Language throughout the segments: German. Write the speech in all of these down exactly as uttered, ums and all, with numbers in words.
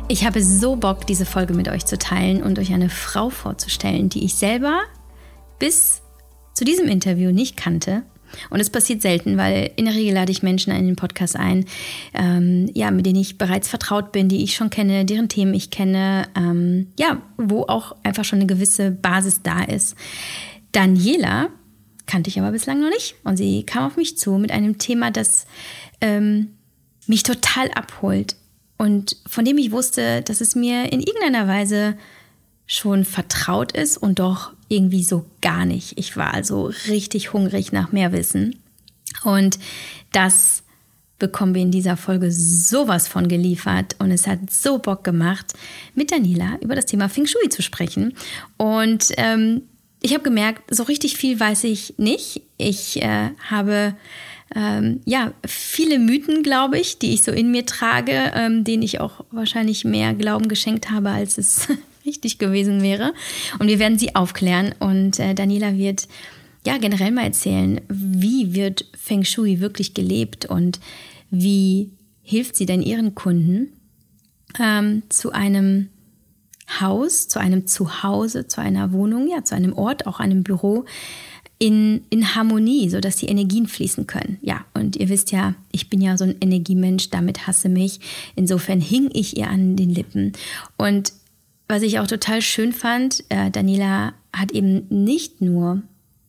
Ich habe so Bock, diese Folge mit euch zu teilen und euch eine Frau vorzustellen, die ich selber bis zu diesem Interview nicht kannte. Und es passiert selten, weil in der Regel lade ich Menschen in den Podcast ein, ähm, ja, mit denen ich bereits vertraut bin, die ich schon kenne, deren Themen ich kenne, ähm, ja, wo auch einfach schon eine gewisse Basis da ist. Daniela kannte ich aber bislang noch nicht und sie kam auf mich zu mit einem Thema, das ähm, mich total abholt und von dem ich wusste, dass es mir in irgendeiner Weise schon vertraut ist und doch irgendwie so gar nicht. Ich war also richtig hungrig nach mehr Wissen und das bekommen wir in dieser Folge sowas von geliefert und es hat so Bock gemacht, mit Daniela über das Thema Feng Shui zu sprechen und ähm, ich habe gemerkt, so richtig viel weiß ich nicht. Ich äh, habe ähm, ja viele Mythen, glaube ich, die ich so in mir trage, ähm, denen ich auch wahrscheinlich mehr Glauben geschenkt habe, als es richtig gewesen wäre. Und wir werden sie aufklären. Und äh, Daniela wird ja generell mal erzählen, wie wird Feng Shui wirklich gelebt und wie hilft sie denn ihren Kunden ähm, zu einem Haus, zu einem Zuhause, zu einer Wohnung, ja, zu einem Ort, auch einem Büro in, in Harmonie, sodass die Energien fließen können. Ja, und ihr wisst ja, ich bin ja so ein Energiemensch, damit hasse mich. Insofern hing ich ihr an den Lippen. Und was ich auch total schön fand, äh, Daniela hat eben nicht nur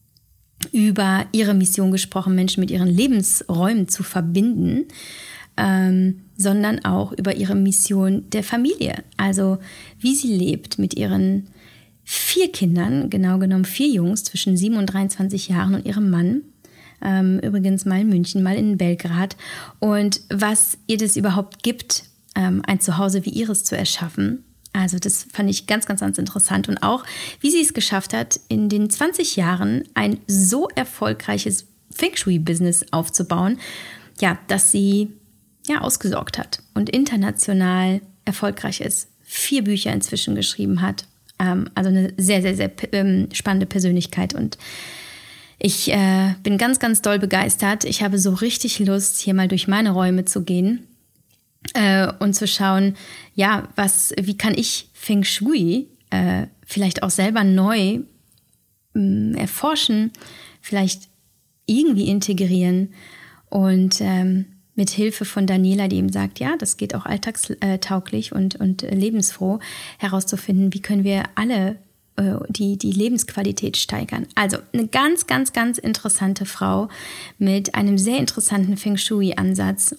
über ihre Mission gesprochen, Menschen mit ihren Lebensräumen zu verbinden, ähm, sondern auch über ihre Mission der Familie. Also wie sie lebt mit ihren vier Kindern, genau genommen vier Jungs zwischen sieben und dreiundzwanzig Jahren und ihrem Mann. Ähm, übrigens mal in München, mal in Belgrad. Und was ihr das überhaupt gibt, ähm, ein Zuhause wie ihres zu erschaffen. Also das fand ich ganz, ganz, ganz interessant. Und auch, wie sie es geschafft hat, in den zwanzig Jahren ein so erfolgreiches Feng Shui-Business aufzubauen, ja, dass sie ja, ausgesorgt hat und international erfolgreich ist, vier Bücher inzwischen geschrieben hat. Ähm, also eine sehr, sehr, sehr ähm, spannende Persönlichkeit und ich äh, bin ganz, ganz doll begeistert. Ich habe so richtig Lust, hier mal durch meine Räume zu gehen äh, und zu schauen, ja, was, wie kann ich Feng Shui äh, vielleicht auch selber neu äh, erforschen, vielleicht irgendwie integrieren und ähm, mit Hilfe von Daniela, die eben sagt, ja, das geht auch alltagstauglich und, und lebensfroh, herauszufinden, wie können wir alle äh, die, die Lebensqualität steigern. Also eine ganz, ganz, ganz interessante Frau mit einem sehr interessanten Feng Shui-Ansatz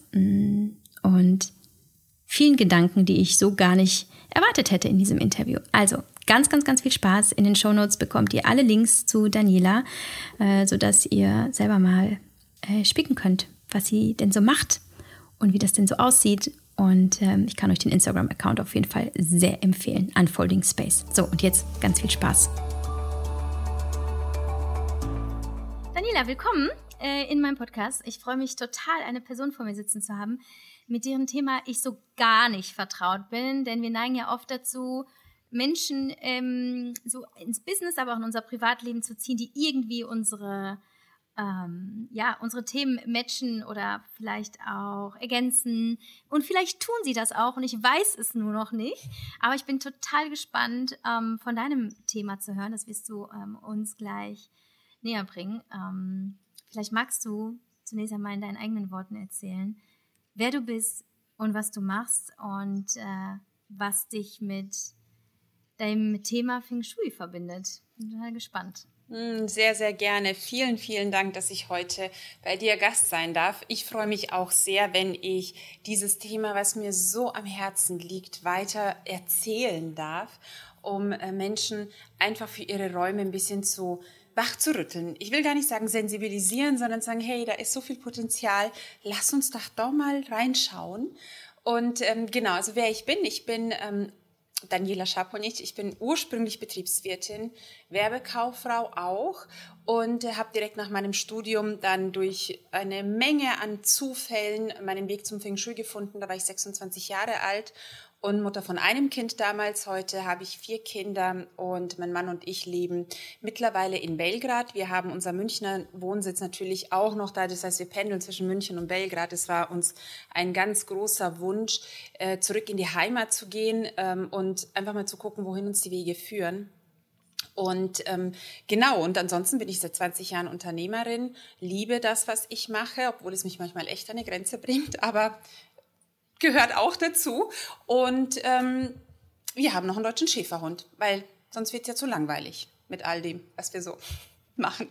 und vielen Gedanken, die ich so gar nicht erwartet hätte in diesem Interview. Also ganz, ganz, ganz viel Spaß. In den Shownotes bekommt ihr alle Links zu Daniela, äh, sodass ihr selber mal äh, spicken könnt, was sie denn so macht und wie das denn so aussieht. Und ähm, ich kann euch den Instagram-Account auf jeden Fall sehr empfehlen, Unfolding Space. So, und jetzt ganz viel Spaß. Daniela, willkommen äh, in meinem Podcast. Ich freue mich total, eine Person vor mir sitzen zu haben, mit deren Thema ich so gar nicht vertraut bin. Denn wir neigen ja oft dazu, Menschen ähm, so ins Business, aber auch in unser Privatleben zu ziehen, die irgendwie unsere Ähm, ja, unsere Themen matchen oder vielleicht auch ergänzen. Und vielleicht tun sie das auch und ich weiß es nur noch nicht. Aber ich bin total gespannt, ähm, von deinem Thema zu hören. Das wirst du ähm, uns gleich näher bringen. Ähm, vielleicht magst du zunächst einmal in deinen eigenen Worten erzählen, wer du bist und was du machst und äh, was dich mit deinem Thema Feng Shui verbindet. Bin total gespannt. Sehr, sehr gerne. Vielen, vielen Dank, dass ich heute bei dir Gast sein darf. Ich freue mich auch sehr, wenn ich dieses Thema, was mir so am Herzen liegt, weiter erzählen darf, um Menschen einfach für ihre Räume ein bisschen zu wach zu rütteln. Ich will gar nicht sagen sensibilisieren, sondern sagen, hey, da ist so viel Potenzial, lass uns doch doch mal reinschauen. Und ähm, genau, also wer ich bin, ich bin ähm, Daniela Schaponitsch. Ich bin ursprünglich Betriebswirtin, Werbekauffrau auch und habe direkt nach meinem Studium dann durch eine Menge an Zufällen meinen Weg zum Feng Shui gefunden. Da war ich sechsundzwanzig Jahre alt und Mutter von einem Kind damals. Heute habe ich vier Kinder und mein Mann und ich leben mittlerweile in Belgrad. Wir haben unser Münchner Wohnsitz natürlich auch noch da. Das heißt, wir pendeln zwischen München und Belgrad. Es war uns ein ganz großer Wunsch, zurück in die Heimat zu gehen und einfach mal zu gucken, wohin uns die Wege führen. Und ähm, genau, und ansonsten bin ich seit zwanzig Jahren Unternehmerin, liebe das, was ich mache, obwohl es mich manchmal echt an eine Grenze bringt, aber gehört auch dazu. Und ähm, wir haben noch einen deutschen Schäferhund, weil sonst wird es ja zu langweilig mit all dem, was wir so machen.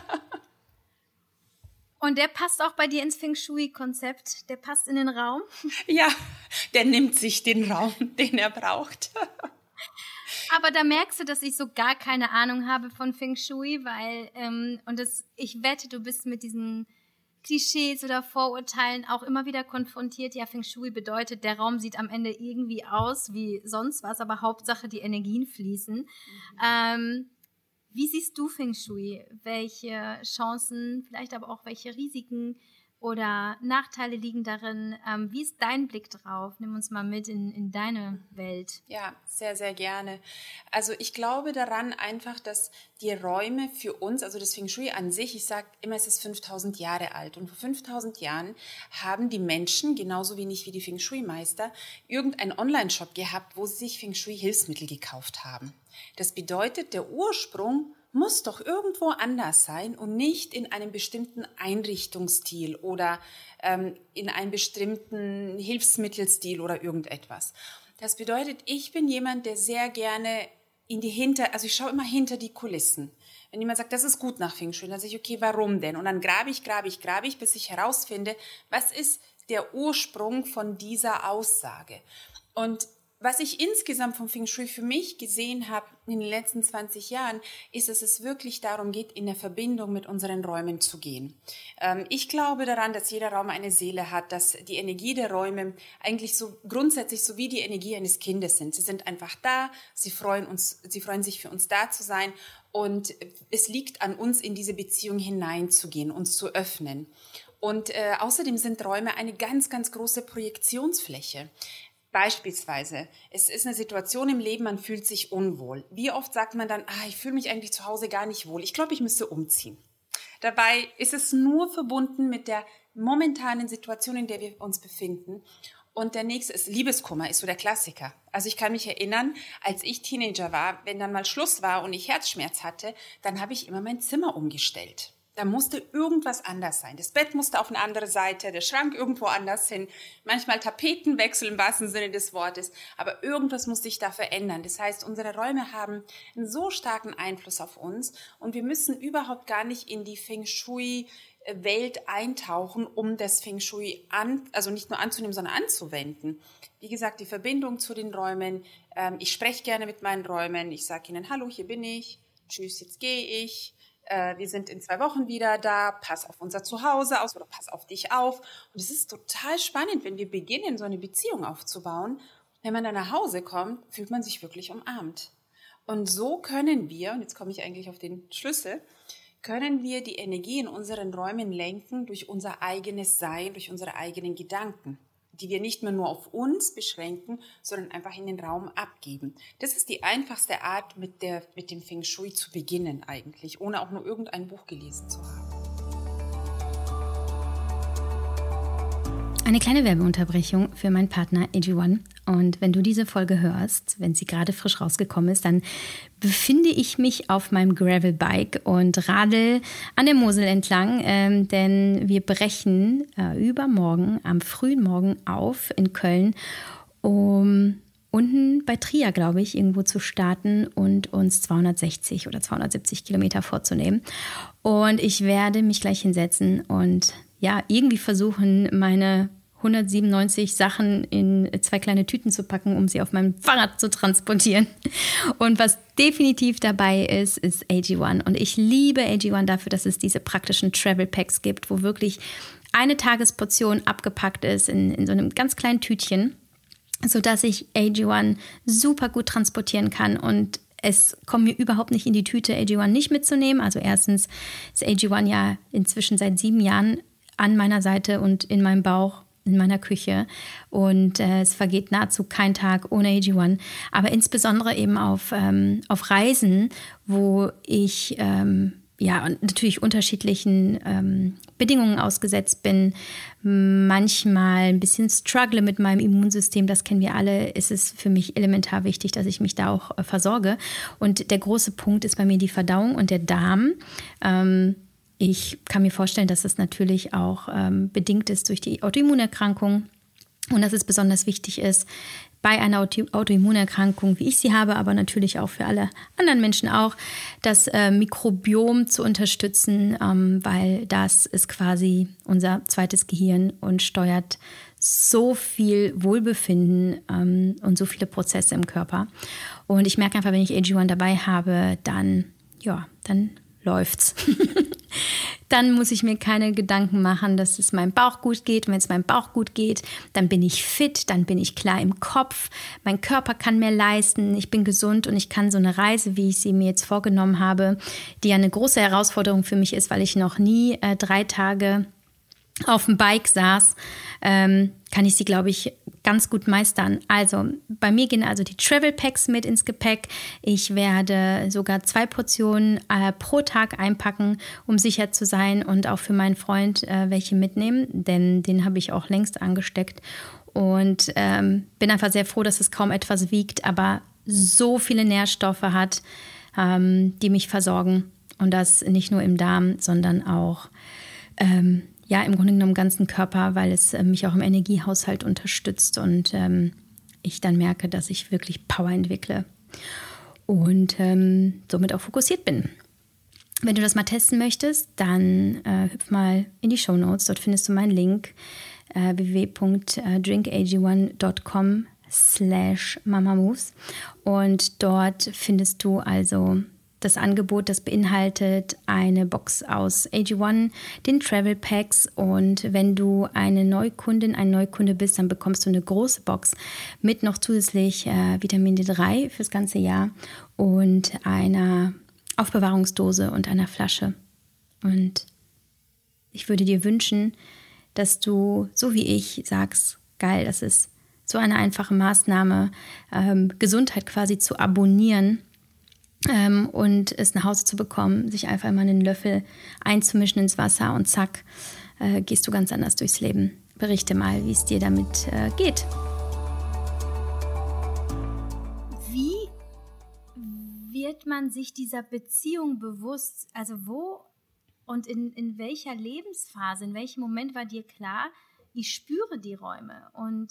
Und der passt auch bei dir ins Feng Shui-Konzept? Der passt in den Raum? Ja, der nimmt sich den Raum, den er braucht. Aber da merkst du, dass ich so gar keine Ahnung habe von Feng Shui, weil, ähm, und das, ich wette, du bist mit diesen Klischees oder Vorurteilen auch immer wieder konfrontiert. Ja, Feng Shui bedeutet, der Raum sieht am Ende irgendwie aus wie sonst was, aber Hauptsache die Energien fließen. Mhm. Ähm, wie siehst du Feng Shui? Welche Chancen, vielleicht aber auch welche Risiken oder Nachteile liegen darin? Ähm, wie ist dein Blick drauf? Nimm uns mal mit in, in deine Welt. Ja, sehr, sehr gerne. Also ich glaube daran einfach, dass die Räume für uns, also das Feng Shui an sich, ich sage immer, es ist fünftausend Jahre alt. Und vor fünftausend Jahren haben die Menschen, genauso wenig wie die Feng Shui-Meister, irgendeinen Online-Shop gehabt, wo sie sich Feng Shui-Hilfsmittel gekauft haben. Das bedeutet, der Ursprung muss doch irgendwo anders sein und nicht in einem bestimmten Einrichtungsstil oder ähm, in einem bestimmten Hilfsmittelstil oder irgendetwas. Das bedeutet, ich bin jemand, der sehr gerne in die Hinter, also ich schaue immer hinter die Kulissen. Wenn jemand sagt, das ist gut nach Feng Shui, dann sage ich, okay, warum denn? Und dann grabe ich, grabe ich, grabe ich, bis ich herausfinde, was ist der Ursprung von dieser Aussage. Und was ich insgesamt vom Feng Shui für mich gesehen habe in den letzten zwanzig Jahren, ist, dass es wirklich darum geht, in der Verbindung mit unseren Räumen zu gehen. Ähm, ich glaube daran, dass jeder Raum eine Seele hat, dass die Energie der Räume eigentlich so grundsätzlich so wie die Energie eines Kindes sind. Sie sind einfach da, sie freuen uns, sie freuen sich für uns da zu sein und es liegt an uns, in diese Beziehung hineinzugehen, uns zu öffnen. Und äh, außerdem sind Räume eine ganz, ganz große Projektionsfläche. Beispielsweise, es ist eine Situation im Leben, man fühlt sich unwohl. Wie oft sagt man dann, ah, ich fühle mich eigentlich zu Hause gar nicht wohl, ich glaube, ich müsste umziehen. Dabei ist es nur verbunden mit der momentanen Situation, in der wir uns befinden. Und der nächste ist Liebeskummer, ist so der Klassiker. Also ich kann mich erinnern, als ich Teenager war, wenn dann mal Schluss war und ich Herzschmerz hatte, dann habe ich immer mein Zimmer umgestellt. Da musste irgendwas anders sein. Das Bett musste auf eine andere Seite, der Schrank irgendwo anders hin. Manchmal Tapetenwechsel im wahrsten Sinne des Wortes. Aber irgendwas musste ich da verändern. Das heißt, unsere Räume haben einen so starken Einfluss auf uns und wir müssen überhaupt gar nicht in die Feng Shui-Welt eintauchen, um das Feng Shui an, also nicht nur anzunehmen, sondern anzuwenden. Wie gesagt, die Verbindung zu den Räumen. Ähm, ich spreche gerne mit meinen Räumen. Ich sage ihnen, hallo, hier bin ich. Tschüss, jetzt gehe ich. Wir sind in zwei Wochen wieder da, pass auf unser Zuhause aus oder pass auf dich auf. Und es ist total spannend, wenn wir beginnen, so eine Beziehung aufzubauen. Wenn man dann nach Hause kommt, fühlt man sich wirklich umarmt. Und so können wir, und jetzt komme ich eigentlich auf den Schlüssel, können wir die Energie in unseren Räumen lenken durch unser eigenes Sein, durch unsere eigenen Gedanken, die wir nicht mehr nur auf uns beschränken, sondern einfach in den Raum abgeben. Das ist die einfachste Art, mit, der, mit dem Feng Shui zu beginnen eigentlich, ohne auch nur irgendein Buch gelesen zu haben. Eine kleine Werbeunterbrechung für meinen Partner A G eins. Und wenn du diese Folge hörst, wenn sie gerade frisch rausgekommen ist, dann befinde ich mich auf meinem Gravelbike und radel an der Mosel entlang, ähm, denn wir brechen äh, übermorgen, am frühen Morgen auf in Köln, um unten bei Trier, glaube ich, irgendwo zu starten und uns zweihundertsechzig oder zweihundertsiebzig Kilometer vorzunehmen. Und ich werde mich gleich hinsetzen und ja, irgendwie versuchen, meine hundertsiebenundneunzig Sachen in zwei kleine Tüten zu packen, um sie auf meinem Fahrrad zu transportieren. Und was definitiv dabei ist, ist A G eins. Und ich liebe A G eins dafür, dass es diese praktischen Travel Packs gibt, wo wirklich eine Tagesportion abgepackt ist in, in so einem ganz kleinen Tütchen, sodass ich A G eins super gut transportieren kann. Und es kommt mir überhaupt nicht in die Tüte, A G eins nicht mitzunehmen. Also erstens ist A G eins ja inzwischen seit sieben Jahren an meiner Seite und in meinem Bauch in meiner Küche und äh, es vergeht nahezu kein Tag ohne A G eins, aber insbesondere eben auf, ähm, auf Reisen, wo ich ähm, ja natürlich unterschiedlichen ähm, Bedingungen ausgesetzt bin, manchmal ein bisschen struggle mit meinem Immunsystem, das kennen wir alle, ist es für mich elementar wichtig, dass ich mich da auch äh, versorge. Und der große Punkt ist bei mir die Verdauung und der Darm. Ähm, Ich kann mir vorstellen, dass das natürlich auch ähm, bedingt ist durch die Autoimmunerkrankung und dass es besonders wichtig ist, bei einer Auto- Autoimmunerkrankung, wie ich sie habe, aber natürlich auch für alle anderen Menschen auch, das äh, Mikrobiom zu unterstützen, ähm, weil das ist quasi unser zweites Gehirn und steuert so viel Wohlbefinden ähm, und so viele Prozesse im Körper. Und ich merke einfach, wenn ich A G eins dabei habe, dann, ja, dann läuft's. Dann muss ich mir keine Gedanken machen, dass es meinem Bauch gut geht. Und wenn es meinem Bauch gut geht, dann bin ich fit, dann bin ich klar im Kopf. Mein Körper kann mehr leisten, ich bin gesund und ich kann so eine Reise, wie ich sie mir jetzt vorgenommen habe, die ja eine große Herausforderung für mich ist, weil ich noch nie äh, drei Tage auf dem Bike saß, ähm, kann ich sie, glaube ich, ganz gut meistern. Also bei mir gehen also die Travel Packs mit ins Gepäck. Ich werde sogar zwei Portionen äh, pro Tag einpacken, um sicher zu sein und auch für meinen Freund äh, welche mitnehmen, denn den habe ich auch längst angesteckt und ähm, bin einfach sehr froh, dass es kaum etwas wiegt, aber so viele Nährstoffe hat, ähm, die mich versorgen und das nicht nur im Darm, sondern auch ähm, ja, im Grunde genommen im ganzen Körper, weil es äh, mich auch im Energiehaushalt unterstützt und ähm, ich dann merke, dass ich wirklich Power entwickle und ähm, somit auch fokussiert bin. Wenn du das mal testen möchtest, dann äh, hüpf mal in die Shownotes. Dort findest du meinen Link äh, w w w punkt drink a g one punkt com slash mamamoves und dort findest du also das Angebot, das beinhaltet eine Box aus A G eins, den Travel Packs und wenn du eine Neukundin, ein Neukunde bist, dann bekommst du eine große Box mit noch zusätzlich äh, Vitamin D drei fürs ganze Jahr und einer Aufbewahrungsdose und einer Flasche. Und ich würde dir wünschen, dass du, so wie ich, sagst, geil, das ist so eine einfache Maßnahme, ähm, Gesundheit quasi zu abonnieren, Ähm, und es nach Hause zu bekommen, sich einfach mal einen Löffel einzumischen ins Wasser und zack, äh, gehst du ganz anders durchs Leben. Berichte mal, wie es dir damit äh, geht. Wie wird man sich dieser Beziehung bewusst? Also wo und in, in welcher Lebensphase, in welchem Moment war dir klar, ich spüre die Räume? Und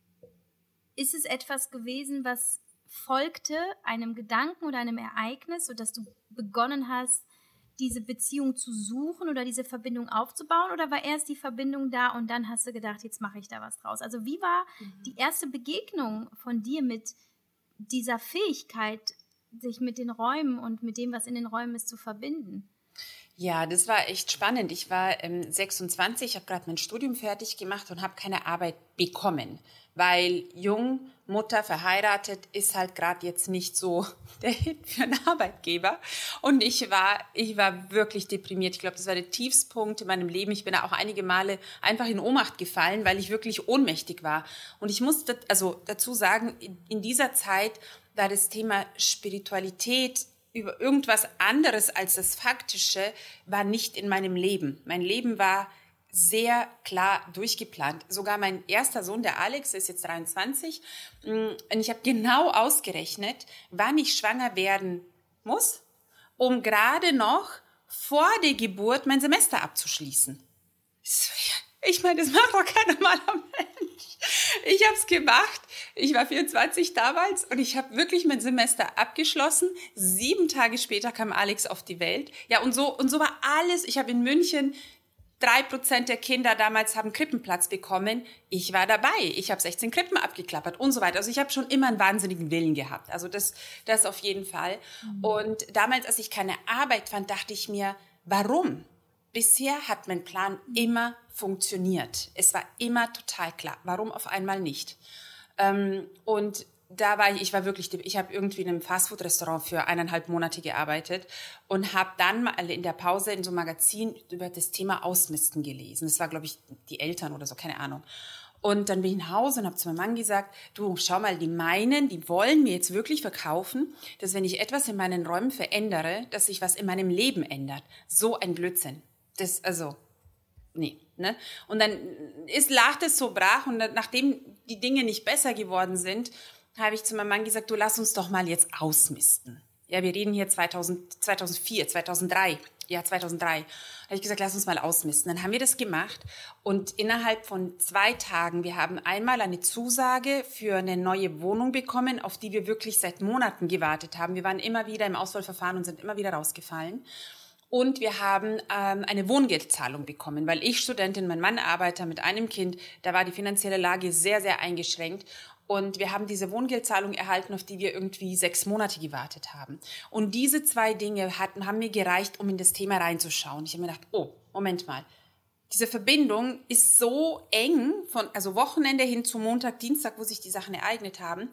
ist es etwas gewesen, was folgte einem Gedanken oder einem Ereignis, sodass du begonnen hast, diese Beziehung zu suchen oder diese Verbindung aufzubauen? Oder war erst die Verbindung da und dann hast du gedacht, jetzt mache ich da was draus? Also wie war mhm. die erste Begegnung von dir mit dieser Fähigkeit, sich mit den Räumen und mit dem, was in den Räumen ist, zu verbinden? Ja, das war echt spannend. Ich war ähm, sechsundzwanzig, habe gerade mein Studium fertig gemacht und habe keine Arbeit bekommen, weil jung, Mutter, verheiratet, ist halt gerade jetzt nicht so der Hit für einen Arbeitgeber. Und ich war, ich war wirklich deprimiert. Ich glaube, das war der tiefste Punkt in meinem Leben. Ich bin da auch einige Male einfach in Ohnmacht gefallen, weil ich wirklich ohnmächtig war. Und ich muss das, also dazu sagen, in, in dieser Zeit war das Thema Spiritualität über irgendwas anderes als das Faktische war nicht in meinem Leben. Mein Leben war sehr klar durchgeplant. Sogar mein erster Sohn, der Alex, ist jetzt dreiundzwanzig, und ich habe genau ausgerechnet, wann ich schwanger werden muss, um gerade noch vor der Geburt mein Semester abzuschließen. Ich meine, das macht doch kein normaler Mensch. Ich habe es gemacht. Ich war vierundzwanzig damals und ich habe wirklich mein Semester abgeschlossen. Sieben Tage später kam Alex auf die Welt. Ja, und so, und so war alles. Ich habe in München drei Prozent der Kinder damals haben Krippenplatz bekommen. Ich war dabei. Ich habe sechzehn Krippen abgeklappert und so weiter. Also ich habe schon immer einen wahnsinnigen Willen gehabt. Also das, das auf jeden Fall. Mhm. Und damals, als ich keine Arbeit fand, dachte ich mir, warum? Bisher hat mein Plan immer funktioniert. Es war immer total klar. Warum auf einmal nicht? Ähm, und da war ich, ich war wirklich, ich habe irgendwie in einem Fastfood-Restaurant für eineinhalb Monate gearbeitet und habe dann mal in der Pause in so einem Magazin über das Thema Ausmisten gelesen. Das war, glaube ich, die Eltern oder so, keine Ahnung. Und dann bin ich nach Hause und habe zu meinem Mann gesagt, du, schau mal, die meinen, die wollen mir jetzt wirklich verkaufen, dass wenn ich etwas in meinen Räumen verändere, dass sich was in meinem Leben ändert. So ein Blödsinn. Das, also, nee, ne? Und dann ist, lag das so brach und dann, nachdem die Dinge nicht besser geworden sind, habe ich zu meinem Mann gesagt, du, lass uns doch mal jetzt ausmisten. Ja, wir reden hier zweitausend, zweitausendvier, zweitausenddrei, ja, zweitausenddrei. Da habe ich gesagt, lass uns mal ausmisten. Dann haben wir das gemacht und innerhalb von zwei Tagen, wir haben einmal eine Zusage für eine neue Wohnung bekommen, auf die wir wirklich seit Monaten gewartet haben. Wir waren immer wieder im Auswahlverfahren und sind immer wieder rausgefallen. Und wir haben ähm, eine Wohngeldzahlung bekommen, weil ich Studentin, mein Mann Arbeiter mit einem Kind, da war die finanzielle Lage sehr, sehr eingeschränkt. Und wir haben diese Wohngeldzahlung erhalten, auf die wir irgendwie sechs Monate gewartet haben. Und diese zwei Dinge hatten, haben mir gereicht, um in das Thema reinzuschauen. Ich habe mir gedacht, oh, Moment mal. Diese Verbindung ist so eng, von also Wochenende hin zu Montag, Dienstag, wo sich die Sachen ereignet haben.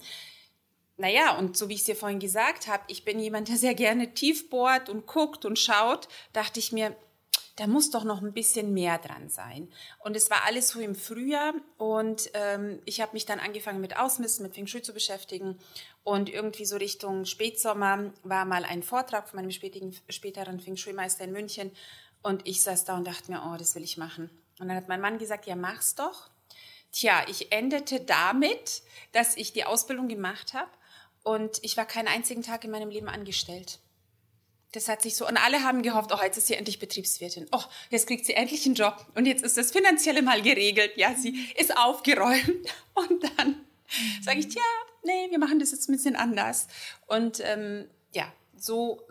Naja, und so wie ich es dir vorhin gesagt habe, ich bin jemand, der sehr gerne tief bohrt und guckt und schaut, dachte ich mir, da muss doch noch ein bisschen mehr dran sein. Und es war alles so im Frühjahr und ähm, ich habe mich dann angefangen mit Ausmisten, mit Feng Shui zu beschäftigen und irgendwie so Richtung Spätsommer war mal ein Vortrag von meinem spätigen, späteren Feng Shui-Meister in München und ich saß da und dachte mir, oh, das will ich machen. Und dann hat mein Mann gesagt, ja, mach's doch. Tja, ich endete damit, dass ich die Ausbildung gemacht habe und ich war keinen einzigen Tag in meinem Leben angestellt. Das hat sich so, und alle haben gehofft, oh, jetzt ist sie endlich Betriebswirtin. Oh, jetzt kriegt sie endlich einen Job. Und jetzt ist das Finanzielle mal geregelt. Ja, sie ist aufgeräumt. Und dann mhm. sage ich, tja, nee, wir machen das jetzt ein bisschen anders. Und ähm, ja, so,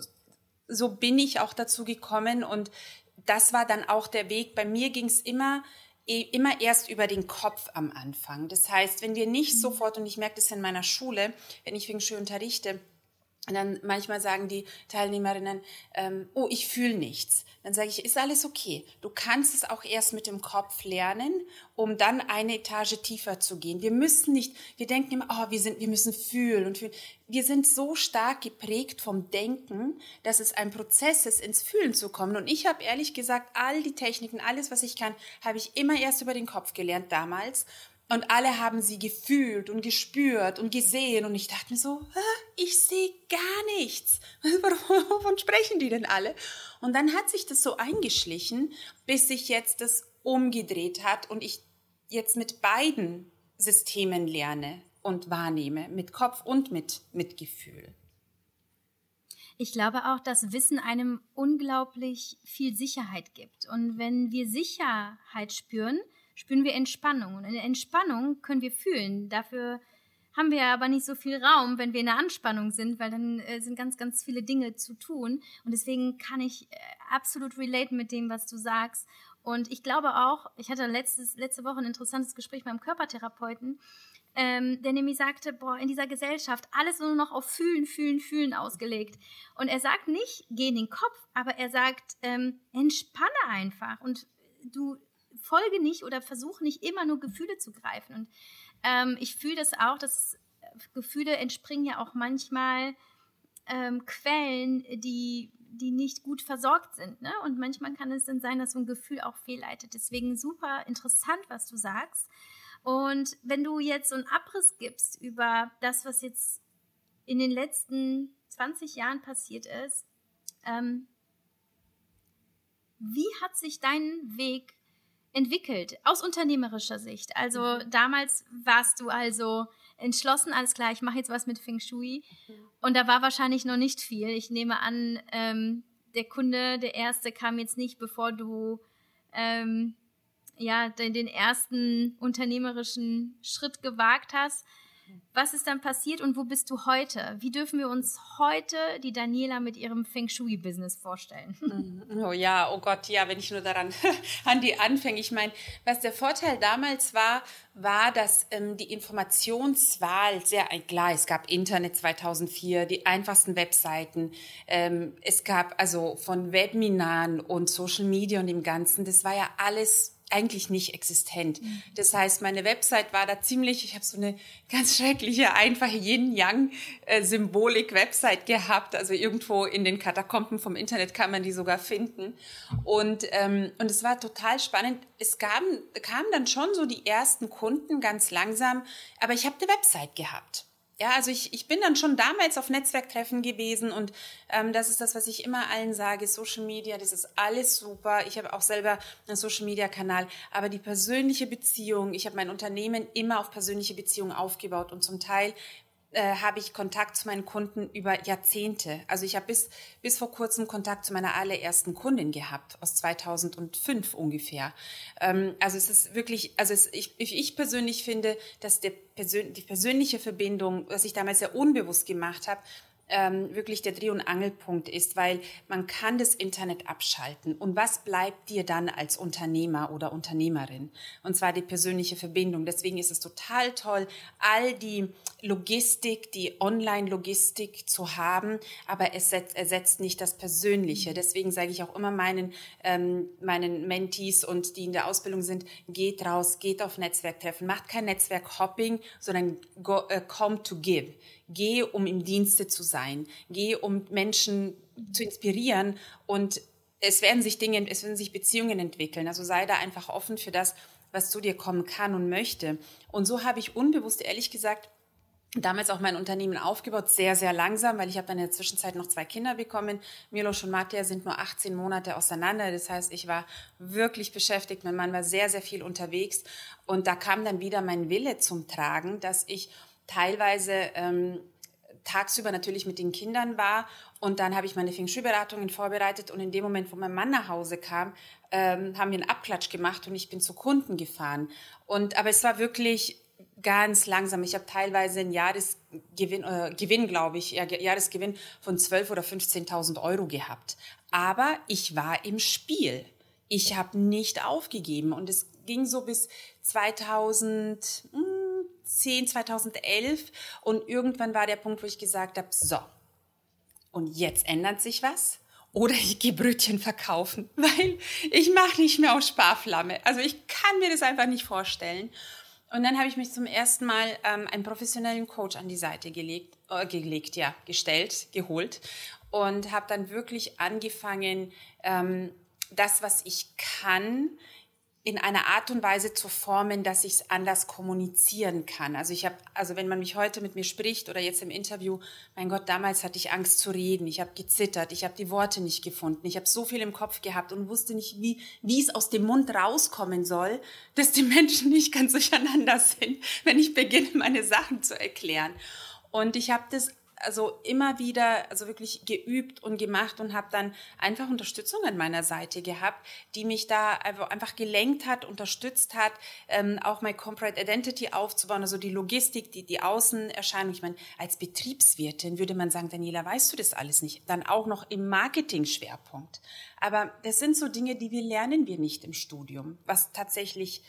so bin ich auch dazu gekommen. Und das war dann auch der Weg. Bei mir ging es immer, immer erst über den Kopf am Anfang. Das heißt, wenn wir nicht mhm. sofort, und ich merke das in meiner Schule, wenn ich Feng Shui unterrichte, und dann manchmal sagen die Teilnehmerinnen, ähm, oh, ich fühle nichts. Dann sage ich, ist alles okay. Du kannst es auch erst mit dem Kopf lernen, um dann eine Etage tiefer zu gehen. Wir müssen nicht, wir denken immer, oh, wir sind, wir müssen fühlen und fühlen. Wir sind so stark geprägt vom Denken, dass es ein Prozess ist, ins Fühlen zu kommen. Und ich habe ehrlich gesagt, all die Techniken, alles, was ich kann, habe ich immer erst über den Kopf gelernt damals. Und alle haben sie gefühlt und gespürt und gesehen. Und ich dachte mir so, ich sehe gar nichts. Wovon sprechen die denn alle? Und dann hat sich das so eingeschlichen, bis sich jetzt das umgedreht hat und ich jetzt mit beiden Systemen lerne und wahrnehme, mit Kopf und mit, mit Gefühl. Ich glaube auch, dass Wissen einem unglaublich viel Sicherheit gibt. Und wenn wir Sicherheit spüren, spüren wir Entspannung. Und in der Entspannung können wir fühlen. Dafür haben wir aber nicht so viel Raum, wenn wir in der Anspannung sind, weil dann äh, sind ganz, ganz viele Dinge zu tun. Und deswegen kann ich äh, absolut relate mit dem, was du sagst. Und ich glaube auch, ich hatte letztes, letzte Woche ein interessantes Gespräch mit meinem Körpertherapeuten, ähm, der nämlich sagte, boah, in dieser Gesellschaft alles nur noch auf Fühlen, Fühlen, Fühlen ausgelegt. Und er sagt nicht, geh in den Kopf, aber er sagt, ähm, entspanne einfach und du folge nicht oder versuche nicht immer nur Gefühle zu greifen. Und ähm, ich fühle das auch, dass Gefühle entspringen ja auch manchmal ähm, Quellen, die, die nicht gut versorgt sind. Ne? Und manchmal kann es dann sein, dass so ein Gefühl auch fehlleitet. Deswegen super interessant, was du sagst. Und wenn du jetzt so einen Abriss gibst über das, was jetzt in den letzten zwanzig Jahren passiert ist, ähm, wie hat sich dein Weg entwickelt, aus unternehmerischer Sicht? Also mhm. damals warst du also entschlossen, alles klar, ich mache jetzt was mit Feng Shui. Mhm. Und da war wahrscheinlich noch nicht viel. Ich nehme an, ähm, der Kunde, der erste kam jetzt nicht, bevor du ähm, ja, den, den ersten unternehmerischen Schritt gewagt hast. Was ist dann passiert und wo bist du heute? Wie dürfen wir uns heute die Daniela mit ihrem Feng Shui-Business vorstellen? Oh ja, oh Gott, ja, wenn ich nur daran an die Anfänge. Ich meine, was der Vorteil damals war, war, dass ähm, die Informationswahl sehr klar, es gab Internet zweitausendvier, die einfachsten Webseiten, ähm, es gab also von Webinaren und Social Media und dem Ganzen, das war ja alles eigentlich nicht existent. Mhm. Das heißt, meine Website war da ziemlich, ich habe so eine ganz schreckliche, einfache Yin-Yang-Symbolik-Website gehabt. Also irgendwo in den Katakomben vom Internet kann man die sogar finden. Und, ähm, und es war total spannend. Es kamen, kamen dann schon so die ersten Kunden ganz langsam, aber ich habe eine Website gehabt. Ja, also ich, ich bin dann schon damals auf Netzwerktreffen gewesen und ähm, das ist das, was ich immer allen sage, Social Media, das ist alles super. Ich habe auch selber einen Social Media Kanal, aber die persönliche Beziehung, ich habe mein Unternehmen immer auf persönliche Beziehungen aufgebaut und zum Teil äh, habe ich Kontakt zu meinen Kunden über Jahrzehnte. Also ich habe bis, bis vor kurzem Kontakt zu meiner allerersten Kundin gehabt, aus zweitausendfünf ungefähr. Ähm, also es ist wirklich, also es, ich, ich persönlich finde, dass der Persön- die persönliche Verbindung, was ich damals sehr unbewusst gemacht habe, ähm, wirklich der Dreh- und Angelpunkt ist, weil man kann das Internet abschalten. Und was bleibt dir dann als Unternehmer oder Unternehmerin? Und zwar die persönliche Verbindung. Deswegen ist es total toll, all die Logistik, die Online-Logistik zu haben, aber es setzt, ersetzt nicht das Persönliche. Deswegen sage ich auch immer meinen, ähm, meinen Mentees und die in der Ausbildung sind, geht raus, geht auf Netzwerktreffen, macht kein Netzwerkhopping, sondern go, äh, come to give. Geh, um im Dienste zu sein. Geh, um Menschen zu inspirieren und es werden sich Dinge, es werden sich Beziehungen entwickeln. Also sei da einfach offen für das, was zu dir kommen kann und möchte. Und so habe ich unbewusst, ehrlich gesagt, damals auch mein Unternehmen aufgebaut, sehr, sehr langsam, weil ich habe dann in der Zwischenzeit noch zwei Kinder bekommen. Milos und Matja sind nur achtzehn Monate auseinander. Das heißt, ich war wirklich beschäftigt. Mein Mann war sehr, sehr viel unterwegs. Und da kam dann wieder mein Wille zum Tragen, dass ich teilweise ähm, tagsüber natürlich mit den Kindern war und dann habe ich meine Feng Shui-Beratungen vorbereitet und in dem Moment, wo mein Mann nach Hause kam, ähm, haben wir einen Abklatsch gemacht und ich bin zu Kunden gefahren. Und, aber es war wirklich ganz langsam. Ich habe teilweise einen Jahresgewinn, äh, Gewinn, glaube ich, ja, Jahresgewinn von zwölftausend oder fünfzehntausend Euro gehabt. Aber ich war im Spiel. Ich habe nicht aufgegeben und es ging so bis zweitausendzehn, zweitausendelf und irgendwann war der Punkt, wo ich gesagt habe, so, und jetzt ändert sich was oder ich gehe Brötchen verkaufen, weil ich mache nicht mehr auf Sparflamme. Also ich kann mir das einfach nicht vorstellen. Und dann habe ich mich zum ersten Mal ähm, einen professionellen Coach an die Seite gelegt, äh, gelegt, ja, gestellt, geholt und habe dann wirklich angefangen, ähm, das, was ich kann, in einer Art und Weise zu formen, dass ich es anders kommunizieren kann. Also ich habe, also wenn man mich heute mit mir spricht oder jetzt im Interview, mein Gott, damals hatte ich Angst zu reden, ich habe gezittert, ich habe die Worte nicht gefunden, ich habe so viel im Kopf gehabt und wusste nicht, wie, wie es aus dem Mund rauskommen soll, dass die Menschen nicht ganz durcheinander sind, wenn ich beginne, meine Sachen zu erklären. Und ich habe das also immer wieder, also wirklich geübt und gemacht und habe dann einfach Unterstützung an meiner Seite gehabt, die mich da einfach gelenkt hat, unterstützt hat, ähm, auch My Corporate Identity aufzubauen, also die Logistik, die, die Außenerscheinung. Ich meine, als Betriebswirtin würde man sagen, Daniela, weißt du das alles nicht? Dann auch noch im Marketing-Schwerpunkt. Aber das sind so Dinge, die wir lernen wir nicht im Studium, was tatsächlich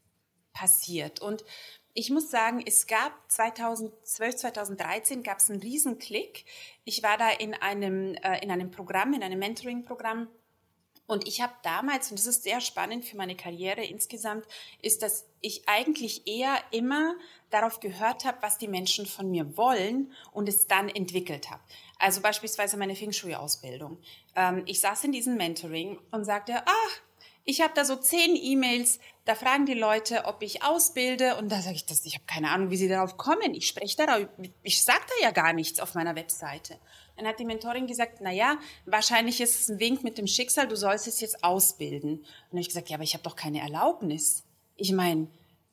passiert. Und ich muss sagen, es gab zweitausendzwölf, zweitausenddreizehn gab es einen Riesenklick. Ich war da in einem, äh, in einem Programm, in einem Mentoring-Programm und ich habe damals, und das ist sehr spannend für meine Karriere insgesamt, ist, dass ich eigentlich eher immer darauf gehört habe, was die Menschen von mir wollen und es dann entwickelt habe. Also beispielsweise meine Feng Shui-Ausbildung. Ähm, ich saß in diesem Mentoring und sagte, ach, ich habe da so zehn E-Mails, da fragen die Leute, ob ich ausbilde und da sage ich, das, ich habe keine Ahnung, wie sie darauf kommen. Ich spreche darauf, ich sage da ja gar nichts auf meiner Webseite. Dann hat die Mentorin gesagt, na ja, wahrscheinlich ist es ein Wink mit dem Schicksal, du sollst es jetzt ausbilden. Und dann habe ich gesagt, ja, aber ich habe doch keine Erlaubnis. Ich meine,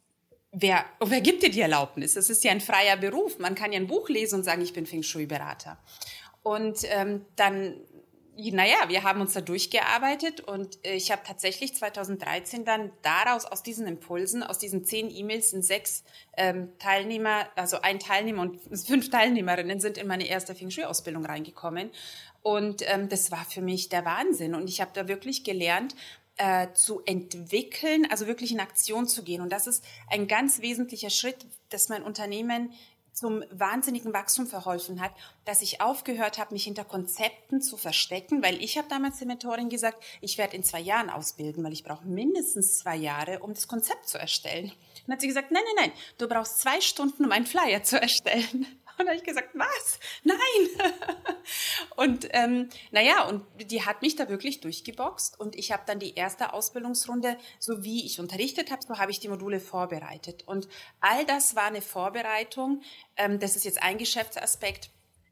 wer, wer gibt dir die Erlaubnis? Das ist ja ein freier Beruf. Man kann ja ein Buch lesen und sagen, ich bin Feng Shui-Berater. Und ähm, dann naja, wir haben uns da durchgearbeitet und ich habe tatsächlich zweitausenddreizehn dann daraus, aus diesen Impulsen, aus diesen zehn E-Mails sind sechs ähm, Teilnehmer, also ein Teilnehmer und fünf Teilnehmerinnen sind in meine erste Feng Shui-Ausbildung reingekommen. Und ähm, das war für mich der Wahnsinn. Und ich habe da wirklich gelernt, äh, zu entwickeln, also wirklich in Aktion zu gehen. Und das ist ein ganz wesentlicher Schritt, dass mein Unternehmen zum wahnsinnigen Wachstum verholfen hat, dass ich aufgehört habe, mich hinter Konzepten zu verstecken, weil ich habe damals der Mentorin gesagt, ich werde in zwei Jahren ausbilden, weil ich brauche mindestens zwei Jahre, um das Konzept zu erstellen. Und dann hat sie gesagt, nein, nein, nein, du brauchst zwei Stunden, um einen Flyer zu erstellen. Und dann habe ich gesagt, was? Nein! Und ähm, naja, und die hat mich da wirklich durchgeboxt und ich habe dann die erste Ausbildungsrunde, so wie ich unterrichtet habe, so habe ich die Module vorbereitet. Und all das war eine Vorbereitung, ähm, das ist jetzt ein Geschäftsaspekt,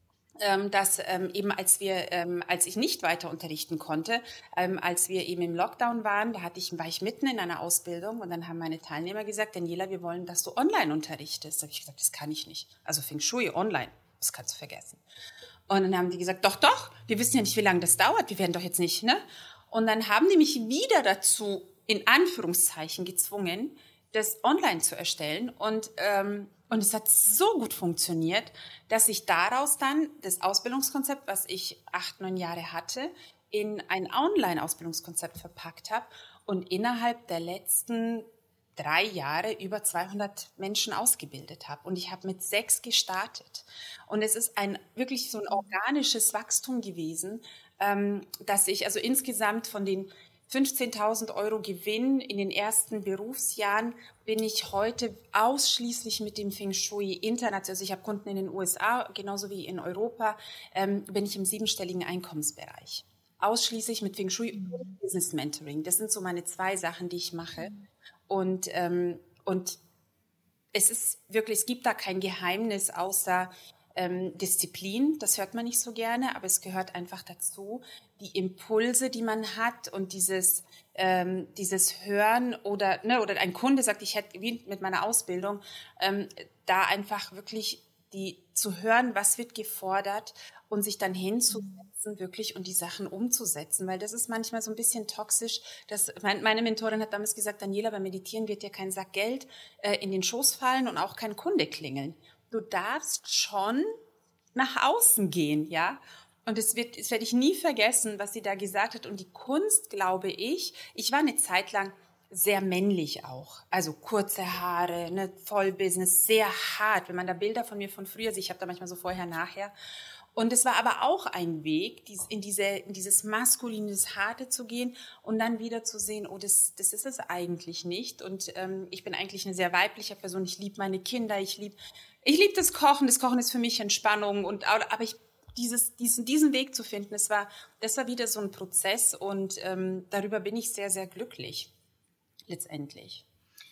ähm, dass ähm, eben als wir, ähm, als ich nicht weiter unterrichten konnte, ähm, als wir eben im Lockdown waren, da hatte ich, war ich mitten in einer Ausbildung und dann haben meine Teilnehmer gesagt, Daniela, wir wollen, dass du online unterrichtest. Da habe ich gesagt, das kann ich nicht. Also Feng Shui online, das kannst du vergessen. Und dann haben die gesagt, doch, doch, wir wissen ja nicht, wie lange das dauert, wir werden doch jetzt nicht, ne? Und dann haben die mich wieder dazu, in Anführungszeichen, gezwungen, das online zu erstellen und ähm, und es hat so gut funktioniert, dass ich daraus dann das Ausbildungskonzept, was ich acht, neun Jahre hatte, in ein Online-Ausbildungskonzept verpackt habe und innerhalb der letzten drei Jahre über zweihundert Menschen ausgebildet habe. Und ich habe mit sechs gestartet. Und es ist ein wirklich so ein organisches Wachstum gewesen, ähm, dass ich also insgesamt von den fünfzehntausend Euro Gewinn in den ersten Berufsjahren bin ich heute ausschließlich mit dem Feng Shui international, also ich habe Kunden in den U S A, genauso wie in Europa, ähm, bin ich im siebenstelligen Einkommensbereich. Ausschließlich mit Feng Shui und Business Mentoring. Das sind so meine zwei Sachen, die ich mache. Und, ähm, und es ist wirklich, es gibt da kein Geheimnis außer Ähm, Disziplin, das hört man nicht so gerne, aber es gehört einfach dazu, die Impulse, die man hat und dieses, ähm, dieses Hören oder, ne, oder ein Kunde sagt, ich hätte, wie mit meiner Ausbildung, ähm, da einfach wirklich die, zu hören, was wird gefordert und sich dann hinzusetzen, wirklich und die Sachen umzusetzen, weil das ist manchmal so ein bisschen toxisch. Das, mein, meine Mentorin hat damals gesagt, Daniela, beim Meditieren wird dir kein Sack Geld äh, in den Schoß fallen und auch kein Kunde klingeln. Du darfst schon nach außen gehen, ja. Und es wird, das werde ich nie vergessen, was sie da gesagt hat. Und die Kunst, glaube ich, ich war eine Zeit lang sehr männlich auch. Also kurze Haare, ne, Vollbusiness, sehr hart. Wenn man da Bilder von mir von früher sieht, ich habe da manchmal so vorher, nachher. Und es war aber auch ein Weg, in, diese, in dieses maskulines Harte zu gehen und dann wieder zu sehen, oh, das, das ist es eigentlich nicht. Und ähm, ich bin eigentlich eine sehr weibliche Person. Ich liebe meine Kinder, ich liebe ich lieb das Kochen. Das Kochen ist für mich Entspannung. Und, aber ich, dieses, diesen, diesen Weg zu finden, das war, das war wieder so ein Prozess. Und ähm, darüber bin ich sehr, sehr glücklich, letztendlich.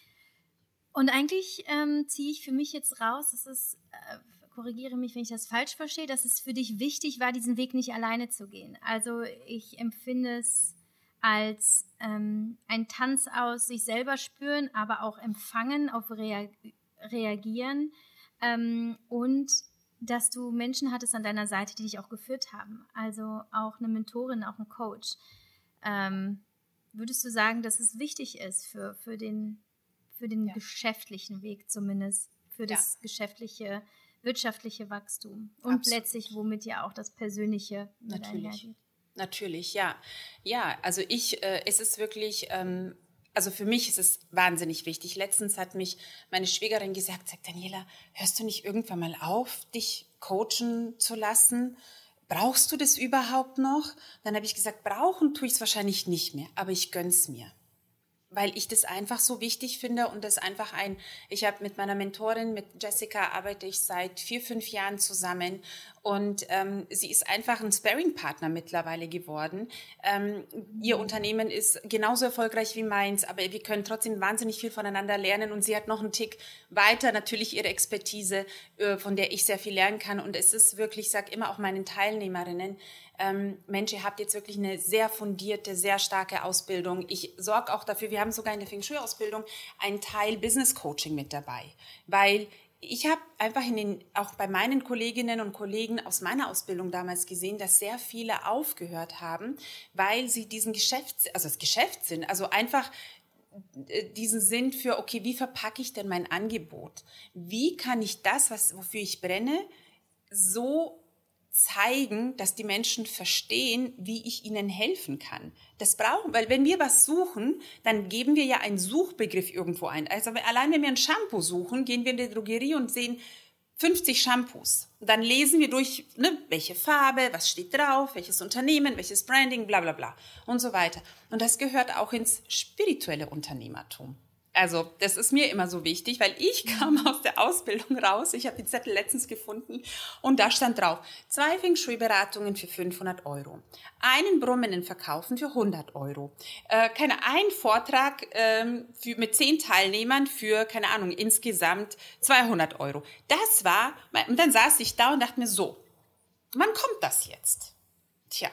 Und eigentlich ähm, ziehe ich für mich jetzt raus, dass es... Äh, korrigiere mich, wenn ich das falsch verstehe, dass es für dich wichtig war, diesen Weg nicht alleine zu gehen. Also ich empfinde es als ähm, ein Tanz aus sich selber spüren, aber auch empfangen, auf rea- reagieren ähm, und dass du Menschen hattest an deiner Seite, die dich auch geführt haben. Also auch eine Mentorin, auch ein Coach. Ähm, würdest du sagen, dass es wichtig ist für, für den, für den ja. geschäftlichen Weg zumindest, für das ja. geschäftliche wirtschaftliche Wachstum und Absolut. Letztlich, womit ja auch das Persönliche mit einhergeht. Natürlich, ja. Ja, also ich, äh, es ist wirklich, ähm, also für mich ist es wahnsinnig wichtig. Letztens hat mich meine Schwägerin gesagt, sagt, Daniela, hörst du nicht irgendwann mal auf, dich coachen zu lassen? Brauchst du das überhaupt noch? Dann habe ich gesagt, brauchen tue ich es wahrscheinlich nicht mehr, aber ich gönn's mir. Weil ich das einfach so wichtig finde und das einfach ein, ich habe mit meiner Mentorin, mit Jessica, arbeite ich seit vier, fünf Jahren zusammen und ähm, sie ist einfach ein Sparring-Partner mittlerweile geworden. Ähm, ihr Unternehmen ist genauso erfolgreich wie meins, aber wir können trotzdem wahnsinnig viel voneinander lernen und sie hat noch einen Tick weiter, natürlich ihre Expertise, äh, von der ich sehr viel lernen kann und es ist wirklich, ich sage immer auch meinen Teilnehmerinnen, Ähm, Mensch, ihr habt jetzt wirklich eine sehr fundierte, sehr starke Ausbildung. Ich sorge auch dafür, wir haben sogar in der Feng Shui-Ausbildung einen Teil Business Coaching mit dabei, weil ich habe einfach in den, auch bei meinen Kolleginnen und Kollegen aus meiner Ausbildung damals gesehen, dass sehr viele aufgehört haben, weil sie diesen Geschäfts-, also das Geschäftssinn, also einfach diesen Sinn für, okay, wie verpacke ich denn mein Angebot? Wie kann ich das, was, wofür ich brenne, so zeigen, dass die Menschen verstehen, wie ich ihnen helfen kann. Das brauchen, weil wenn wir was suchen, dann geben wir ja einen Suchbegriff irgendwo ein. Also allein wenn wir ein Shampoo suchen, gehen wir in die Drogerie und sehen fünfzig Shampoos. Und dann lesen wir durch, ne, welche Farbe, was steht drauf, welches Unternehmen, welches Branding, bla bla bla und so weiter. Und das gehört auch ins spirituelle Unternehmertum. Also das ist mir immer so wichtig, weil ich kam aus der Ausbildung raus, ich habe die Zettel letztens gefunden und da stand drauf, zwei Feng Shui-Beratungen für fünfhundert Euro, einen Brunnen verkaufen für hundert Euro, äh, keine, ein Vortrag ähm, für, mit zehn Teilnehmern für, keine Ahnung, insgesamt zweihundert Euro. Das war, und dann saß ich da und dachte mir so, wann kommt das jetzt? Tja.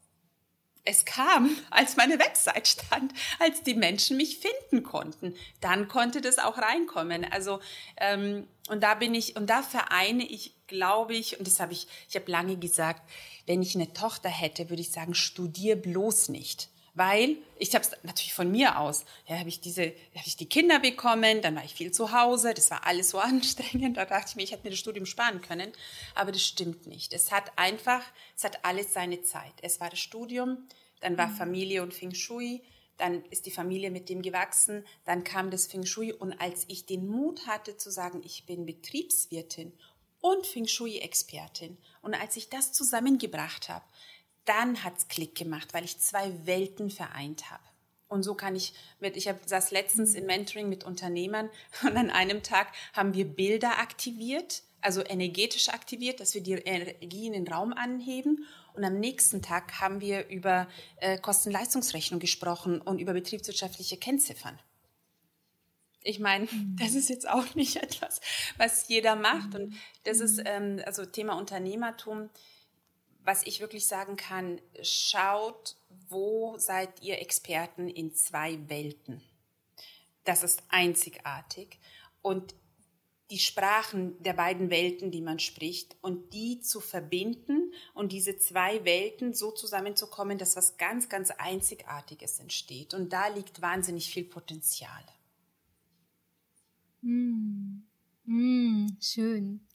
Es kam, als meine Website stand, als die Menschen mich finden konnten. Dann konnte das auch reinkommen. Also ähm, und da bin ich und da vereine ich, glaube ich, und das habe ich, ich habe lange gesagt, wenn ich eine Tochter hätte, würde ich sagen, studier bloß nicht, weil ich habe es natürlich von mir aus. Ja, habe ich diese, habe ich die Kinder bekommen, dann war ich viel zu Hause, das war alles so anstrengend. Da dachte ich mir, ich hätte mir das Studium sparen können, aber das stimmt nicht. Es hat einfach, es hat alles seine Zeit. Es war das Studium, dann war Familie und Feng Shui, dann ist die Familie mit dem gewachsen, dann kam das Feng Shui und als ich den Mut hatte zu sagen, ich bin Betriebswirtin und Feng Shui-Expertin und als ich das zusammengebracht habe, dann hat's Klick gemacht, weil ich zwei Welten vereint habe. Und so kann ich mit, ich hab, saß letztens im Mentoring mit Unternehmern und an einem Tag haben wir Bilder aktiviert, also energetisch aktiviert, dass wir die Energie in den Raum anheben. Und am nächsten Tag haben wir über äh, Kosten-Leistungsrechnung gesprochen und über betriebswirtschaftliche Kennziffern. Ich meine, das ist jetzt auch nicht etwas, was jeder macht. Und das ist ähm, also Thema Unternehmertum. Was ich wirklich sagen kann, schaut, wo seid ihr Experten in zwei Welten. Das ist einzigartig. Und die Sprachen der beiden Welten, die man spricht, und die zu verbinden und diese zwei Welten so zusammenzukommen, dass was ganz, ganz Einzigartiges entsteht. Und da liegt wahnsinnig viel Potenzial. Mm. Mm, schön.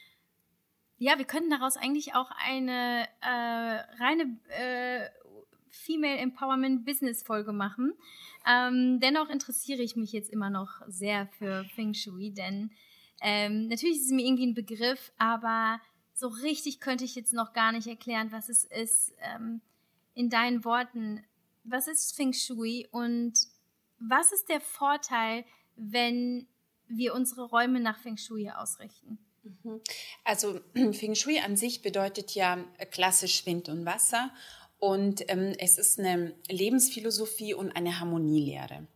Ja, wir könnten daraus eigentlich auch eine äh, reine äh, Female Empowerment Business Folge machen. Ähm, dennoch interessiere ich mich jetzt immer noch sehr für Feng Shui, denn ähm, natürlich ist es mir irgendwie ein Begriff, aber so richtig könnte ich jetzt noch gar nicht erklären, was es ist. Ähm, in deinen Worten, was ist Feng Shui und was ist der Vorteil, wenn wir unsere Räume nach Feng Shui ausrichten? Also Feng Shui an sich bedeutet ja klassisch Wind und Wasser und ähm, es ist eine Lebensphilosophie und eine Harmonielehre.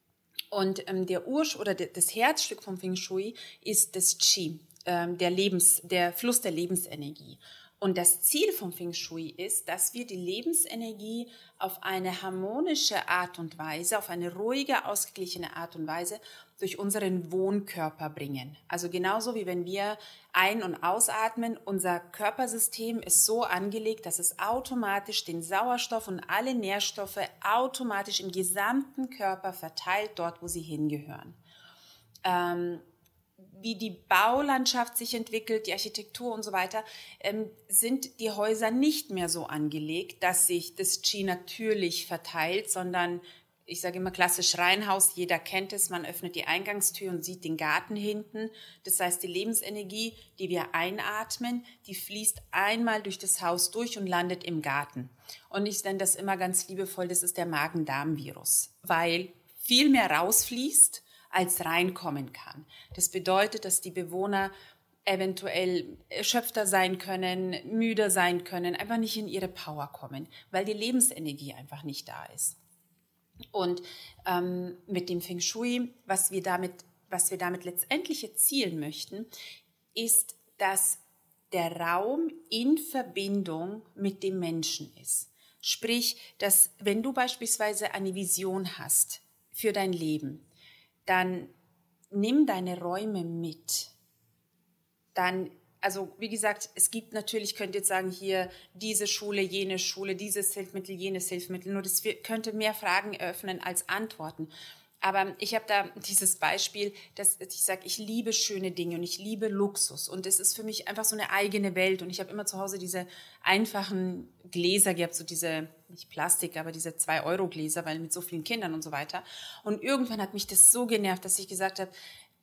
Und ähm, der Ursch oder de, das Herzstück vom Feng Shui ist das Qi, ähm, der Lebens, der Fluss der Lebensenergie. Und das Ziel vom Feng Shui ist, dass wir die Lebensenergie auf eine harmonische Art und Weise, auf eine ruhige, ausgeglichene Art und Weise durch unseren Wohnkörper bringen. Also genauso wie wenn wir ein- und ausatmen, unser Körpersystem ist so angelegt, dass es automatisch den Sauerstoff und alle Nährstoffe automatisch im gesamten Körper verteilt, dort wo sie hingehören. Ähm, wie die Baulandschaft sich entwickelt, die Architektur und so weiter, ähm, sind die Häuser nicht mehr so angelegt, dass sich das Qi natürlich verteilt, sondern ich sage immer klassisch Reihenhaus, jeder kennt es, man öffnet die Eingangstür und sieht den Garten hinten. Das heißt, die Lebensenergie, die wir einatmen, die fließt einmal durch das Haus durch und landet im Garten. Und ich nenne das immer ganz liebevoll, das ist der Magen-Darm-Virus, weil viel mehr rausfließt, als reinkommen kann. Das bedeutet, dass die Bewohner eventuell erschöpfter sein können, müder sein können, einfach nicht in ihre Power kommen, weil die Lebensenergie einfach nicht da ist. Und ähm, mit dem Feng Shui, was wir damit, was wir damit letztendlich erzielen möchten, ist, dass der Raum in Verbindung mit dem Menschen ist. Sprich, dass wenn du beispielsweise eine Vision hast für dein Leben, dann nimm deine Räume mit. Dann, also wie gesagt, es gibt natürlich, könnt ihr jetzt sagen, hier diese Schule, jene Schule, dieses Hilfsmittel, jenes Hilfsmittel, nur das könnte mehr Fragen eröffnen als Antworten. Aber ich habe da dieses Beispiel, dass ich sage, ich liebe schöne Dinge und ich liebe Luxus und es ist für mich einfach so eine eigene Welt und ich habe immer zu Hause diese einfachen Gläser gehabt, so diese, nicht Plastik, aber diese zwei Euro Gläser, weil mit so vielen Kindern und so weiter. Und irgendwann hat mich das so genervt, dass ich gesagt habe,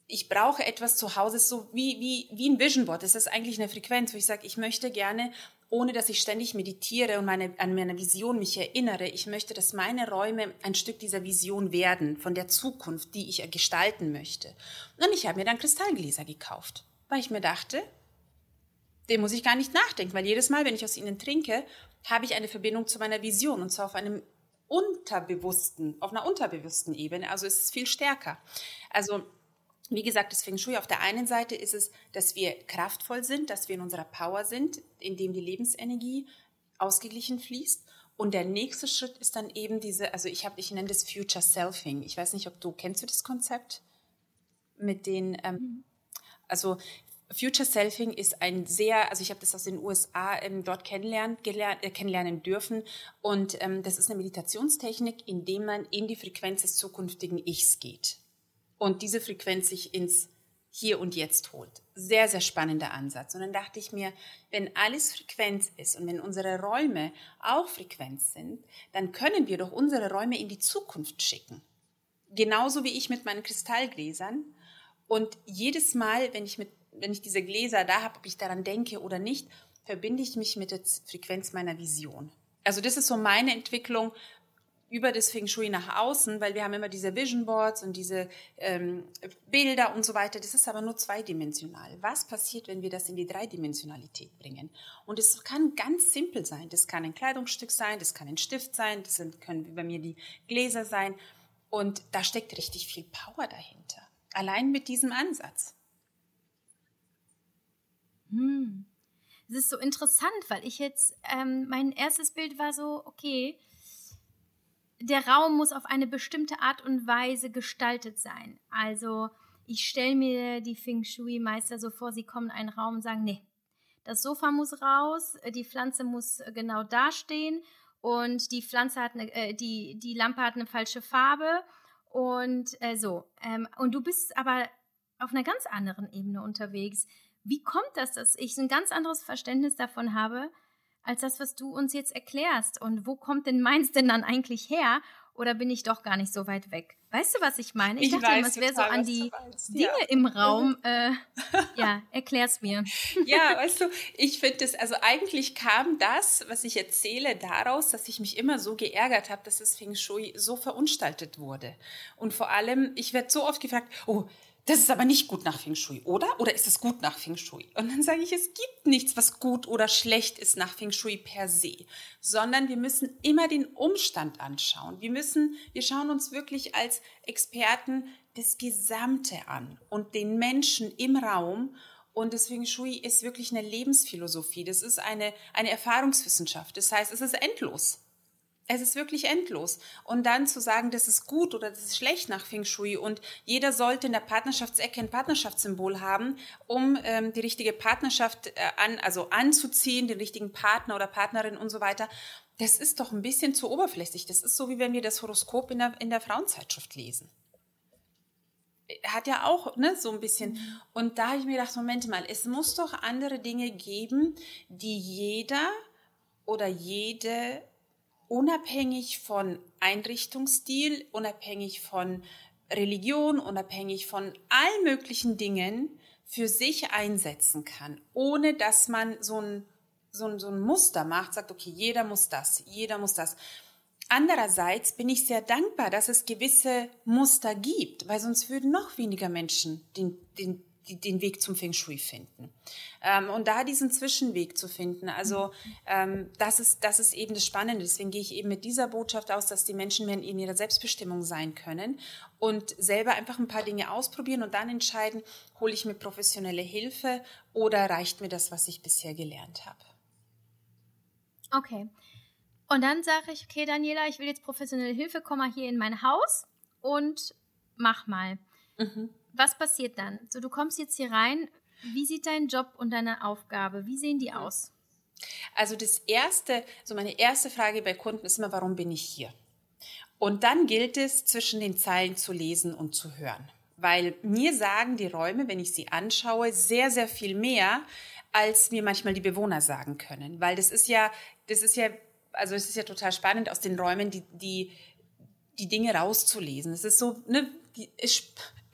ich brauche etwas zu Hause, so wie, wie, wie ein Vision Board. Das ist eigentlich eine Frequenz, wo ich sage, ich möchte gerne, ohne dass ich ständig meditiere und meine, an meine Vision mich erinnere, ich möchte, dass meine Räume ein Stück dieser Vision werden, von der Zukunft, die ich gestalten möchte. Und ich habe mir dann Kristallgläser gekauft, weil ich mir dachte, den muss ich gar nicht nachdenken, weil jedes Mal, wenn ich aus ihnen trinke, habe ich eine Verbindung zu meiner Vision, und zwar auf einem unterbewussten, auf einer unterbewussten Ebene, also ist es viel stärker. Also wie gesagt, das Feng Shui, auf der einen Seite ist es, dass wir kraftvoll sind, dass wir in unserer Power sind, indem die Lebensenergie ausgeglichen fließt. Und der nächste Schritt ist dann eben diese, also ich habe, ich nenne das Future Selfing. Ich weiß nicht, ob du, kennst du das Konzept? Mit den, ähm, also Future Selfing ist ein sehr, also ich habe das aus den U S A ähm, dort kennenlernen, gelernt, äh, kennenlernen dürfen. Und ähm, das ist eine Meditationstechnik, in dem man in die Frequenz des zukünftigen Ichs geht und diese Frequenz sich ins Hier und Jetzt holt. Sehr, sehr spannender Ansatz. Und dann dachte ich mir, wenn alles Frequenz ist und wenn unsere Räume auch Frequenz sind, dann können wir doch unsere Räume in die Zukunft schicken. Genauso wie ich mit meinen Kristallgläsern. Und jedes Mal, wenn ich, mit, wenn ich diese Gläser da habe, ob ich daran denke oder nicht, verbinde ich mich mit der Frequenz meiner Vision. Also das ist so meine Entwicklung über das Feng Shui nach außen, weil wir haben immer diese Vision Boards und diese ähm, Bilder und so weiter. Das ist aber nur zweidimensional. Was passiert, wenn wir das in die Dreidimensionalität bringen? Und es kann ganz simpel sein. Das kann ein Kleidungsstück sein, das kann ein Stift sein, das sind, können bei mir die Gläser sein. Und da steckt richtig viel Power dahinter. Allein mit diesem Ansatz. Hm. Das ist so interessant, weil ich jetzt, ähm, mein erstes Bild war so, okay, der Raum muss auf eine bestimmte Art und Weise gestaltet sein. Also ich stelle mir die Feng Shui-Meister so vor, sie kommen in einen Raum und sagen, nee, das Sofa muss raus, die Pflanze muss genau dastehen und die Pflanze hat eine, äh, die, die Lampe hat eine falsche Farbe und äh, so. Ähm, und du bist aber auf einer ganz anderen Ebene unterwegs. Wie kommt das, dass ich ein ganz anderes Verständnis davon habe, als das, was du uns jetzt erklärst? Und wo kommt denn meins denn dann eigentlich her? Oder bin ich doch gar nicht so weit weg? Weißt du, was ich meine? Ich, ich dachte immer, es wäre so an die Dinge ja. im Raum. Äh, ja, erklär's mir. Ja, weißt du, ich finde das, also eigentlich kam das, was ich erzähle, daraus, dass ich mich immer so geärgert habe, dass das Feng Shui so verunstaltet wurde. Und vor allem, ich werde so oft gefragt, oh, das ist aber nicht gut nach Feng Shui, oder? Oder ist es gut nach Feng Shui? Und dann sage ich, es gibt nichts, was gut oder schlecht ist nach Feng Shui per se, sondern wir müssen immer den Umstand anschauen. Wir müssen, wir schauen uns wirklich als Experten das Gesamte an und den Menschen im Raum. Und das Feng Shui ist wirklich eine Lebensphilosophie. Das ist eine, eine Erfahrungswissenschaft. Das heißt, es ist endlos. Es ist wirklich endlos. Und dann zu sagen, das ist gut oder das ist schlecht nach Feng Shui und jeder sollte in der Partnerschaftsecke ein Partnerschaftssymbol haben, um ähm, die richtige Partnerschaft äh, an, also anzuziehen, den richtigen Partner oder Partnerin und so weiter. Das ist doch ein bisschen zu oberflächlich. Das ist so, wie wenn wir das Horoskop in der, in der Frauenzeitschrift lesen. Hat ja auch ne, so ein bisschen. Mhm. Und da habe ich mir gedacht, Moment mal, es muss doch andere Dinge geben, die jeder oder jede unabhängig von Einrichtungsstil, unabhängig von Religion, unabhängig von allen möglichen Dingen für sich einsetzen kann, ohne dass man so ein, so ein, so ein Muster macht, sagt, okay, jeder muss das, jeder muss das. Andererseits bin ich sehr dankbar, dass es gewisse Muster gibt, weil sonst würden noch weniger Menschen den, den den Weg zum Feng Shui finden. Ähm, und da diesen Zwischenweg zu finden, also ähm, das ist, das ist eben das Spannende. Deswegen gehe ich eben mit dieser Botschaft aus, dass die Menschen mehr in ihrer Selbstbestimmung sein können und selber einfach ein paar Dinge ausprobieren und dann entscheiden, hole ich mir professionelle Hilfe oder reicht mir das, was ich bisher gelernt habe. Okay. Und dann sage ich, okay, Daniela, ich will jetzt professionelle Hilfe, komm mal hier in mein Haus und mach mal. Mhm. Was passiert dann? So, du kommst jetzt hier rein. Wie sieht dein Job und deine Aufgabe? Wie sehen die aus? Also das erste, so meine erste Frage bei Kunden ist immer, warum bin ich hier? Und dann gilt es, zwischen den Zeilen zu lesen und zu hören. Weil mir sagen die Räume, wenn ich sie anschaue, sehr, sehr viel mehr, als mir manchmal die Bewohner sagen können. Weil das ist ja, das ist ja, also es ist ja total spannend, aus den Räumen die, die, die Dinge rauszulesen. Es ist so, ne, die, es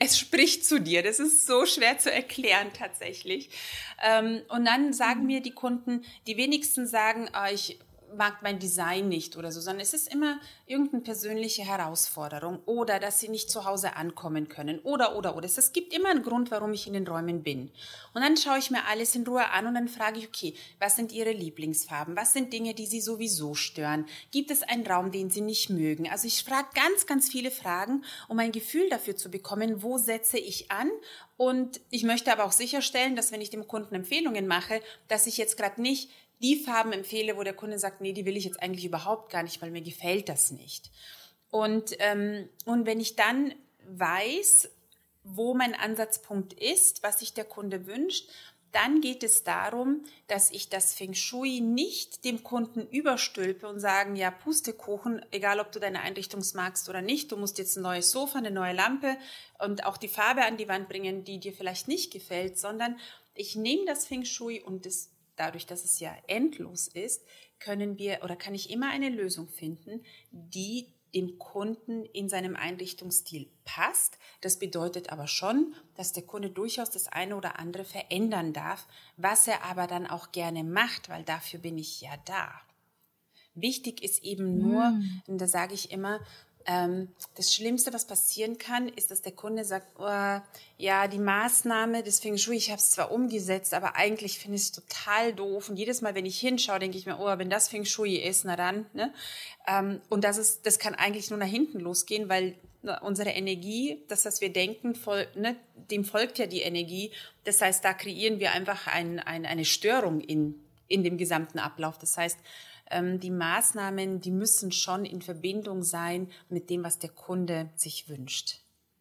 es spricht zu dir. Das ist so schwer zu erklären tatsächlich. Ähm, und dann sagen mir die Kunden, die wenigsten sagen, ah, ich mag mein Design nicht oder so, sondern es ist immer irgendeine persönliche Herausforderung oder dass sie nicht zu Hause ankommen können oder, oder, oder. Es gibt immer einen Grund, warum ich in den Räumen bin. Und dann schaue ich mir alles in Ruhe an und dann frage ich, okay, was sind Ihre Lieblingsfarben? Was sind Dinge, die Sie sowieso stören? Gibt es einen Raum, den Sie nicht mögen? Also ich frage ganz, ganz viele Fragen, um ein Gefühl dafür zu bekommen, wo setze ich an? Und ich möchte aber auch sicherstellen, dass wenn ich dem Kunden Empfehlungen mache, dass ich jetzt gerade nicht die Farben empfehle, wo der Kunde sagt, nee, die will ich jetzt eigentlich überhaupt gar nicht, weil mir gefällt das nicht. Und, ähm, und wenn ich dann weiß, wo mein Ansatzpunkt ist, was sich der Kunde wünscht, dann geht es darum, dass ich das Feng Shui nicht dem Kunden überstülpe und sagen, ja, Pustekuchen, egal ob du deine Einrichtung magst oder nicht, du musst jetzt ein neues Sofa, eine neue Lampe und auch die Farbe an die Wand bringen, die dir vielleicht nicht gefällt, sondern ich nehme das Feng Shui und das dadurch, dass es ja endlos ist, können wir oder kann ich immer eine Lösung finden, die dem Kunden in seinem Einrichtungsstil passt. Das bedeutet aber schon, dass der Kunde durchaus das eine oder andere verändern darf, was er aber dann auch gerne macht, weil dafür bin ich ja da. Wichtig ist eben nur, mm. und da sage ich immer, Ähm, das Schlimmste, was passieren kann, ist, dass der Kunde sagt, oh, ja, die Maßnahme des Feng Shui, ich habe es zwar umgesetzt, aber eigentlich finde ich es total doof. Und jedes Mal, wenn ich hinschaue, denke ich mir, oh, wenn das Feng Shui ist, na dann. Ne? Ähm, und das ist, das kann eigentlich nur nach hinten losgehen, weil ne, unsere Energie, das, was wir denken, voll, ne, dem folgt ja die Energie. Das heißt, da kreieren wir einfach ein, ein, eine Störung in, in dem gesamten Ablauf. Das heißt, die Maßnahmen, die müssen schon in Verbindung sein mit dem, was der Kunde sich wünscht.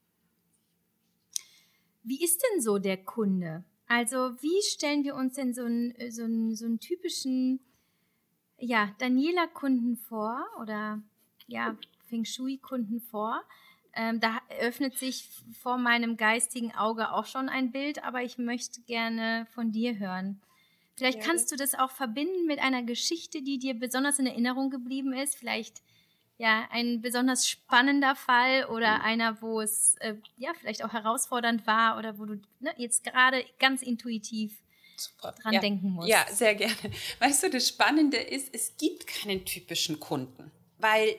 Wie ist denn so der Kunde? Also wie stellen wir uns denn so einen, so einen, so einen typischen ja, Daniela-Kunden vor oder ja, Feng Shui-Kunden vor? Ähm, da öffnet sich vor meinem geistigen Auge auch schon ein Bild, aber ich möchte gerne von dir hören. Vielleicht kannst du das auch verbinden mit einer Geschichte, die dir besonders in Erinnerung geblieben ist. Vielleicht ja ein besonders spannender Fall oder einer, wo es äh, ja vielleicht auch herausfordernd war oder wo du ne, jetzt gerade ganz intuitiv Super. dran ja. denken musst. Ja, sehr gerne. Weißt du, das Spannende ist, es gibt keinen typischen Kunden, weil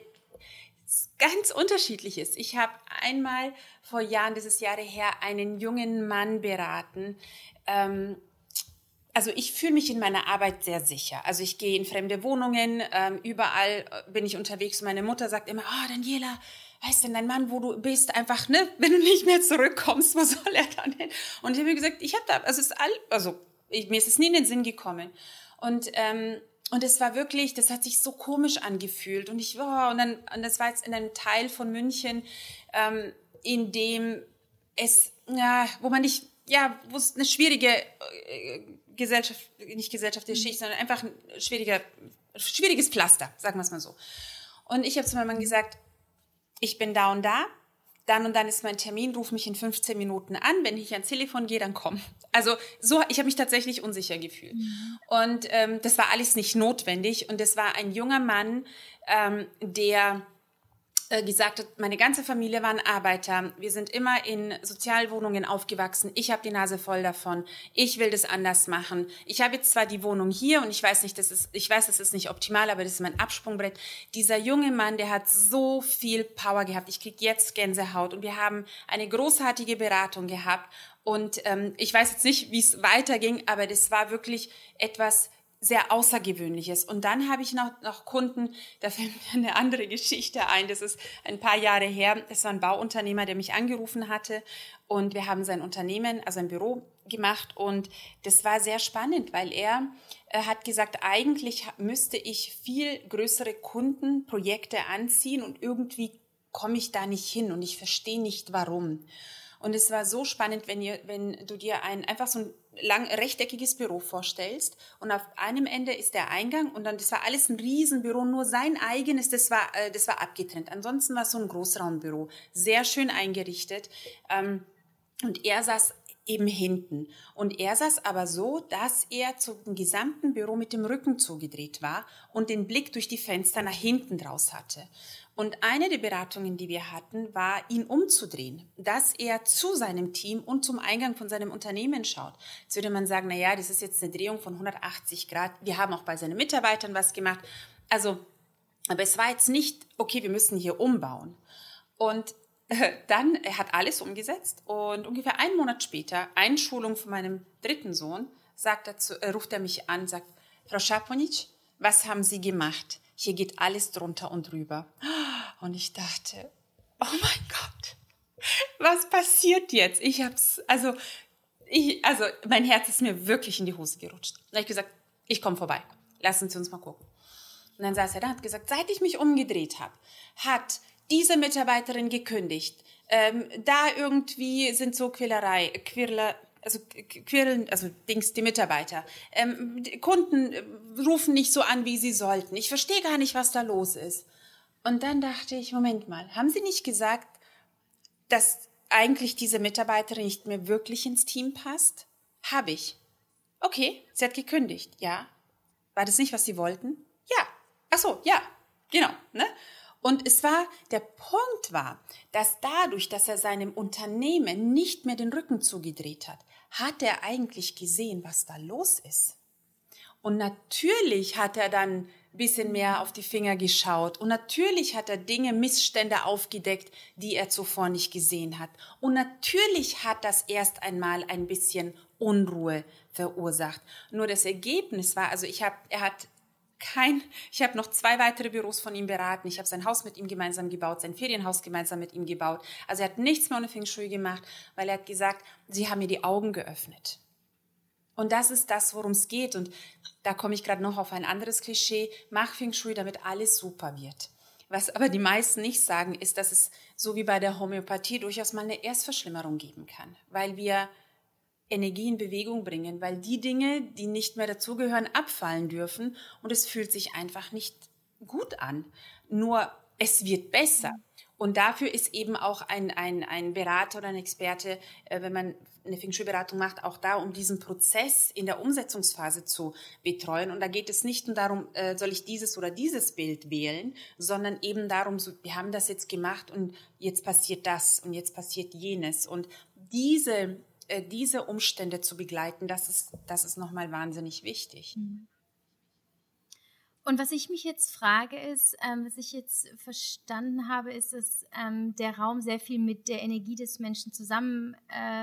es ganz unterschiedlich ist. Ich habe einmal vor Jahren, das ist Jahre her, einen jungen Mann beraten, ähm, Also ich fühle mich in meiner Arbeit sehr sicher. Also ich gehe in fremde Wohnungen, ähm, überall bin ich unterwegs. Meine Mutter sagt immer, oh Daniela, weißt denn dein Mann, wo du bist, einfach, ne, wenn du nicht mehr zurückkommst, wo soll er dann hin? Und ich habe mir gesagt, ich habe da, also es ist all, also ich, mir ist es nie in den Sinn gekommen. Und ähm, und es war wirklich, das hat sich so komisch angefühlt. Und ich, oh, und dann, und das war jetzt in einem Teil von München, ähm, in dem es, ja, wo man nicht, ja, wo es eine schwierige äh, Gesellschaft, nicht gesellschaftliche Schicht, sondern einfach ein schwieriger, schwieriges Pflaster, sagen wir es mal so. Und ich habe zu meinem Mann gesagt, ich bin da und da, dann und dann ist mein Termin, ruf mich in fünfzehn Minuten an, wenn ich ans Telefon gehe, dann komm. Also so, ich habe mich tatsächlich unsicher gefühlt. Mhm. Und ähm, das war alles nicht notwendig und das war ein junger Mann, ähm, der gesagt hat, meine ganze Familie waren Arbeiter, wir sind immer in Sozialwohnungen aufgewachsen, ich habe die Nase voll davon, ich will das anders machen. Ich habe jetzt zwar die Wohnung hier und ich weiß nicht, das ist, ich weiß, das ist nicht optimal, aber das ist mein Absprungbrett. Dieser junge Mann, der hat so viel Power gehabt, ich kriege jetzt Gänsehaut und wir haben eine großartige Beratung gehabt und ähm, ich weiß jetzt nicht, wie es weiterging, aber das war wirklich etwas sehr Außergewöhnliches. Und dann habe ich noch, noch Kunden, da fällt mir eine andere Geschichte ein, das ist ein paar Jahre her, das war ein Bauunternehmer, der mich angerufen hatte und wir haben sein Unternehmen, also ein Büro gemacht und das war sehr spannend, weil er äh, hat gesagt, eigentlich müsste ich viel größere Kundenprojekte anziehen und irgendwie komme ich da nicht hin und ich verstehe nicht, warum. Und es war so spannend, wenn, ihr, wenn du dir ein, einfach so ein lang, rechteckiges Büro vorstellst und auf einem Ende ist der Eingang und dann, das war alles ein Riesenbüro, nur sein eigenes, das war, äh, das war abgetrennt. Ansonsten war es so ein Großraumbüro, sehr schön eingerichtet. Ähm, und er saß eben hinten. Und er saß aber so, dass er zum gesamten Büro mit dem Rücken zugedreht war und den Blick durch die Fenster nach hinten draus hatte. Und eine der Beratungen, die wir hatten, war, ihn umzudrehen, dass er zu seinem Team und zum Eingang von seinem Unternehmen schaut. Jetzt würde man sagen, na ja, das ist jetzt eine Drehung von hundertachtzig Grad. Wir haben auch bei seinen Mitarbeitern was gemacht. Also, aber es war jetzt nicht, okay, wir müssen hier umbauen. Und äh, dann, er hat alles umgesetzt und ungefähr einen Monat später, Einschulung von meinem dritten Sohn, sagt er zu, äh, ruft er mich an, sagt, Frau Schaponic, was haben Sie gemacht? Hier geht alles drunter und drüber. Und ich dachte, oh mein Gott, was passiert jetzt? Ich hab's, also, ich, also, mein Herz ist mir wirklich in die Hose gerutscht. Da habe ich gesagt, ich komme vorbei. Lassen Sie uns mal gucken. Und dann saß er da und hat gesagt, seit ich mich umgedreht habe, hat diese Mitarbeiterin gekündigt. Ähm, da irgendwie sind so Quälerei, Quirler, also quirlen, also Dings, die Mitarbeiter. Ähm, die Kunden rufen nicht so an, wie sie sollten. Ich verstehe gar nicht, was da los ist. Und dann dachte ich, Moment mal, haben Sie nicht gesagt, dass eigentlich diese Mitarbeiterin nicht mehr wirklich ins Team passt? Habe ich. Okay, sie hat gekündigt, ja. War das nicht, was Sie wollten? Ja. Ach so, ja, genau, ne? Und es war, der Punkt war, dass dadurch, dass er seinem Unternehmen nicht mehr den Rücken zugedreht hat, hat er eigentlich gesehen, was da los ist. Und natürlich hat er dann ein bisschen mehr auf die Finger geschaut. Und natürlich hat er Dinge, Missstände aufgedeckt, die er zuvor nicht gesehen hat. Und natürlich hat das erst einmal ein bisschen Unruhe verursacht. Nur das Ergebnis war, also ich habe, er hat kein, ich habe noch zwei weitere Büros von ihm beraten. Ich habe sein Haus mit ihm gemeinsam gebaut, sein Ferienhaus gemeinsam mit ihm gebaut. Also er hat nichts mehr ohne Feng Shui gemacht, weil er hat gesagt, Sie haben mir die Augen geöffnet. Und das ist das, worum es geht. Und da komme ich gerade noch auf ein anderes Klischee. Mach Feng Shui, damit alles super wird. Was aber die meisten nicht sagen, ist, dass es so wie bei der Homöopathie durchaus mal eine Erstverschlimmerung geben kann. Weil wir Energie in Bewegung bringen, weil die Dinge, die nicht mehr dazugehören, abfallen dürfen und es fühlt sich einfach nicht gut an. Nur es wird besser. Und dafür ist eben auch ein, ein, ein Berater oder ein Experte, äh, wenn man eine Feng Shui-Beratung macht, auch da, um diesen Prozess in der Umsetzungsphase zu betreuen. Und da geht es nicht nur darum, äh, soll ich dieses oder dieses Bild wählen, sondern eben darum, so, wir haben das jetzt gemacht und jetzt passiert das und jetzt passiert jenes. Und diese diese Umstände zu begleiten, das ist, das ist nochmal wahnsinnig wichtig. Und was ich mich jetzt frage ist, ähm, was ich jetzt verstanden habe, ist, dass ähm, der Raum sehr viel mit der Energie des Menschen zusammenhängt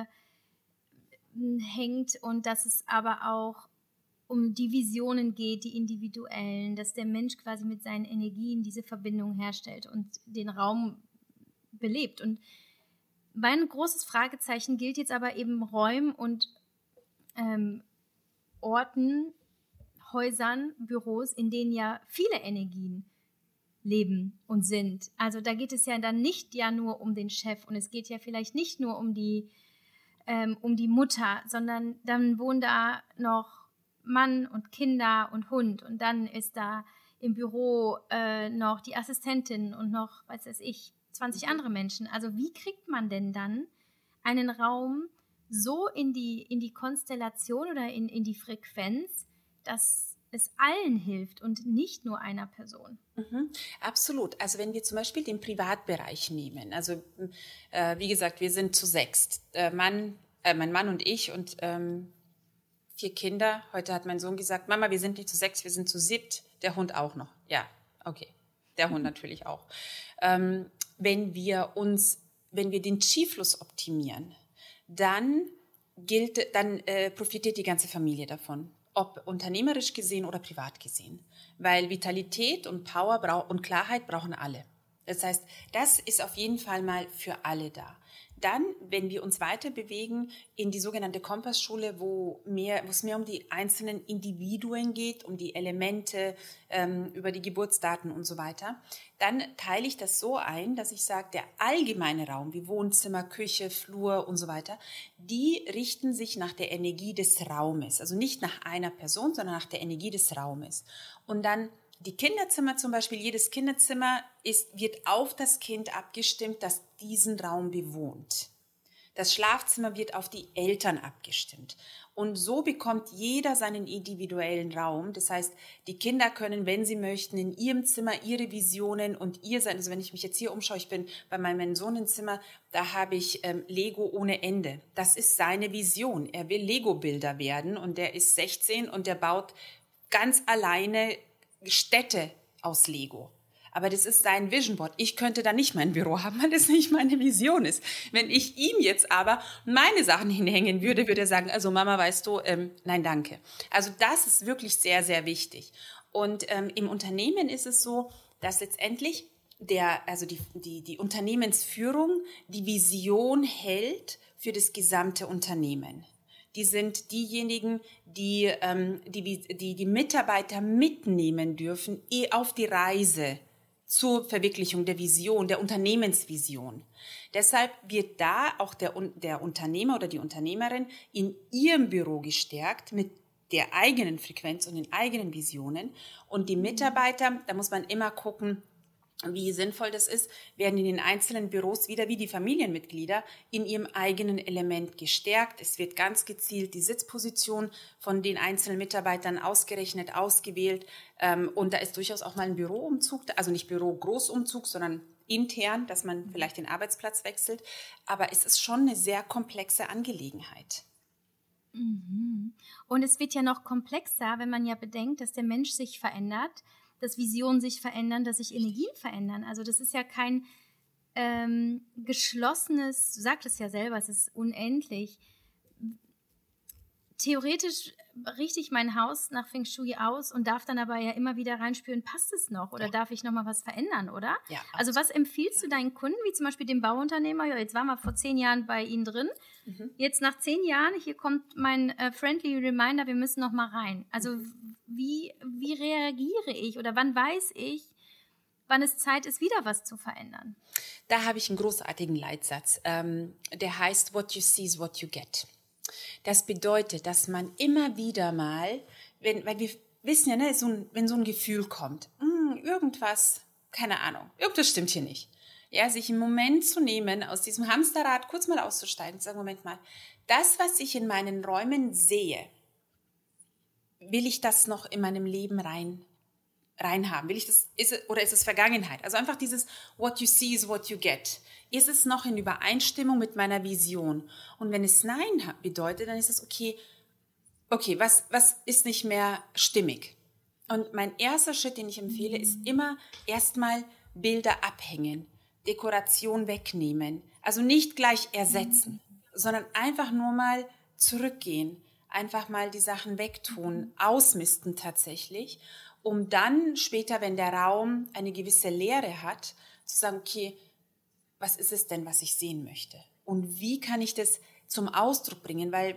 äh, und dass es aber auch um die Visionen geht, die individuellen, dass der Mensch quasi mit seinen Energien diese Verbindung herstellt und den Raum belebt. Und mein großes Fragezeichen gilt jetzt aber eben Räumen und ähm, Orten, Häusern, Büros, in denen ja viele Energien leben und sind. Also da geht es ja dann nicht ja nur um den Chef und es geht ja vielleicht nicht nur um die, ähm, um die Mutter, sondern dann wohnen da noch Mann und Kinder und Hund und dann ist da im Büro äh, noch die Assistentin und noch, weiß weiß ich, zwanzig andere Menschen. Also wie kriegt man denn dann einen Raum so in die, in die Konstellation oder in, in die Frequenz, dass es allen hilft und nicht nur einer Person? Mhm, absolut. Also wenn wir zum Beispiel den Privatbereich nehmen, also äh, wie gesagt, wir sind zu sechst. Äh, Mann, äh, mein Mann und ich und ähm, vier Kinder. Heute hat mein Sohn gesagt, Mama, wir sind nicht zu sechs, wir sind zu siebt. Der Hund auch noch. Ja, okay. Der Hund natürlich auch. Ähm, wenn wir uns, wenn wir den Qi-Fluss optimieren, dann gilt, dann äh, profitiert die ganze Familie davon, ob unternehmerisch gesehen oder privat gesehen, weil Vitalität und Power brau- und Klarheit brauchen alle. Das heißt, das ist auf jeden Fall mal für alle da. Dann, wenn wir uns weiter bewegen in die sogenannte Kompassschule, wo, mehr, wo es mehr um die einzelnen Individuen geht, um die Elemente, ähm, über die Geburtsdaten und so weiter, dann teile ich das so ein, dass ich sage, der allgemeine Raum, wie Wohnzimmer, Küche, Flur und so weiter, die richten sich nach der Energie des Raumes. Also nicht nach einer Person, sondern nach der Energie des Raumes. Und dann die Kinderzimmer zum Beispiel, jedes Kinderzimmer ist, wird auf das Kind abgestimmt, das diesen Raum bewohnt. Das Schlafzimmer wird auf die Eltern abgestimmt. Und so bekommt jeder seinen individuellen Raum. Das heißt, die Kinder können, wenn sie möchten, in ihrem Zimmer ihre Visionen und ihr sein. Also wenn ich mich jetzt hier umschaue, ich bin bei meinem Sohnenzimmer, da habe ich ähm, Lego ohne Ende. Das ist seine Vision. Er will Lego-Bilder werden und der ist sechzehn und der baut ganz alleine Städte aus Lego. Aber das ist sein Vision Board. Ich könnte da nicht mein Büro haben, weil das nicht meine Vision ist. Wenn ich ihm jetzt aber meine Sachen hinhängen würde, würde er sagen, also Mama, weißt du, ähm, nein, danke. Also das ist wirklich sehr, sehr wichtig. Und ähm, im Unternehmen ist es so, dass letztendlich der, also die, die, die Unternehmensführung die Vision hält für das gesamte Unternehmen. Die sind diejenigen, die, ähm, die, die die Mitarbeiter mitnehmen dürfen eh auf die Reise zur Verwirklichung der Vision, der Unternehmensvision. Deshalb wird da auch der, der Unternehmer oder die Unternehmerin in ihrem Büro gestärkt mit der eigenen Frequenz und den eigenen Visionen. Und die Mitarbeiter, da muss man immer gucken, wie sinnvoll das ist, werden in den einzelnen Büros wieder wie die Familienmitglieder in ihrem eigenen Element gestärkt. Es wird ganz gezielt die Sitzposition von den einzelnen Mitarbeitern ausgerechnet, ausgewählt. Und da ist durchaus auch mal ein Büroumzug, also nicht Büro-Großumzug, sondern intern, dass man vielleicht den Arbeitsplatz wechselt. Aber es ist schon eine sehr komplexe Angelegenheit. Und es wird ja noch komplexer, wenn man ja bedenkt, dass der Mensch sich verändert, dass Visionen sich verändern, dass sich Energien verändern. Also das ist ja kein ähm, geschlossenes, du sagst es ja selber, es ist unendlich. Theoretisch richte ich mein Haus nach Feng Shui aus und darf dann aber ja immer wieder reinspüren, passt es noch oder ja. darf ich nochmal was verändern, oder? Ja, also was empfiehlst du deinen Kunden, wie zum Beispiel dem Bauunternehmer? Ja, jetzt waren wir vor zehn Jahren bei Ihnen drin. Mhm. Jetzt nach zehn Jahren, hier kommt mein äh, friendly Reminder, wir müssen noch mal rein. Also mhm. wie, wie reagiere ich oder wann weiß ich, wann es Zeit ist, wieder was zu verändern? Da habe ich einen großartigen Leitsatz, ähm, der heißt, what you see is what you get. Das bedeutet, dass man immer wieder mal, wenn, weil wir wissen ja, ne, so ein, wenn so ein Gefühl kommt, mh, irgendwas, keine Ahnung, irgendwas stimmt hier nicht. Ja, sich im Moment zu nehmen, aus diesem Hamsterrad kurz mal auszusteigen und zu sagen, Moment mal, das, was ich in meinen Räumen sehe, will ich das noch in meinem Leben rein, rein haben? Will ich das, ist es, oder ist es Vergangenheit? Also einfach dieses what you see is what you get. Ist es noch in Übereinstimmung mit meiner Vision? Und wenn es Nein bedeutet, dann ist es okay, okay, was, was ist nicht mehr stimmig? Und mein erster Schritt, den ich empfehle, ist immer erstmal Bilder abhängen, Dekoration wegnehmen. Also nicht gleich ersetzen, sondern einfach nur mal zurückgehen, einfach mal die Sachen wegtun, ausmisten tatsächlich, um dann später, wenn der Raum eine gewisse Leere hat, zu sagen, okay, was ist es denn, was ich sehen möchte? Und wie kann ich das zum Ausdruck bringen? Weil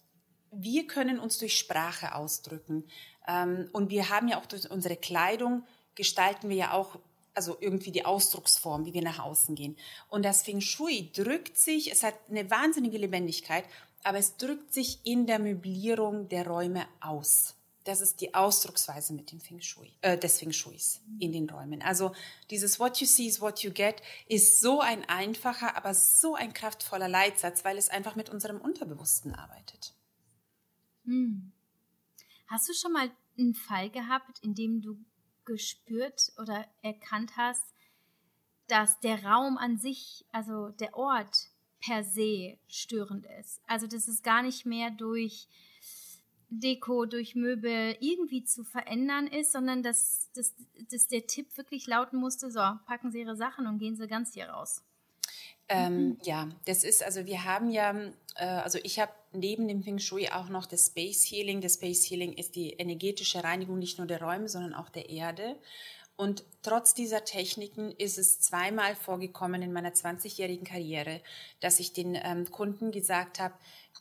wir können uns durch Sprache ausdrücken. Und wir haben ja auch durch unsere Kleidung, gestalten wir ja auch also irgendwie die Ausdrucksform, wie wir nach außen gehen. Und das Feng Shui drückt sich, es hat eine wahnsinnige Lebendigkeit, aber es drückt sich in der Möblierung der Räume aus. Das ist die Ausdrucksweise mit dem Feng Shui, äh, des Feng Shuis in den Räumen. Also dieses What you see is what you get ist so ein einfacher, aber so ein kraftvoller Leitsatz, weil es einfach mit unserem Unterbewussten arbeitet. Hm. Hast du schon mal einen Fall gehabt, in dem du gespürt oder erkannt hast, dass der Raum an sich, also der Ort per se störend ist? Also dass es gar nicht mehr durch Deko, durch Möbel irgendwie zu verändern ist, sondern dass, dass, dass der Tipp wirklich lauten musste, so, packen Sie Ihre Sachen und gehen Sie ganz hier raus. Ähm, mhm. Ja, das ist, also wir haben ja, äh, also ich habe neben dem Feng Shui auch noch das Space Healing. Das Space Healing ist die energetische Reinigung nicht nur der Räume, sondern auch der Erde. Und trotz dieser Techniken ist es zweimal vorgekommen in meiner zwanzigjährigen Karriere, dass ich den ähm, Kunden gesagt habe,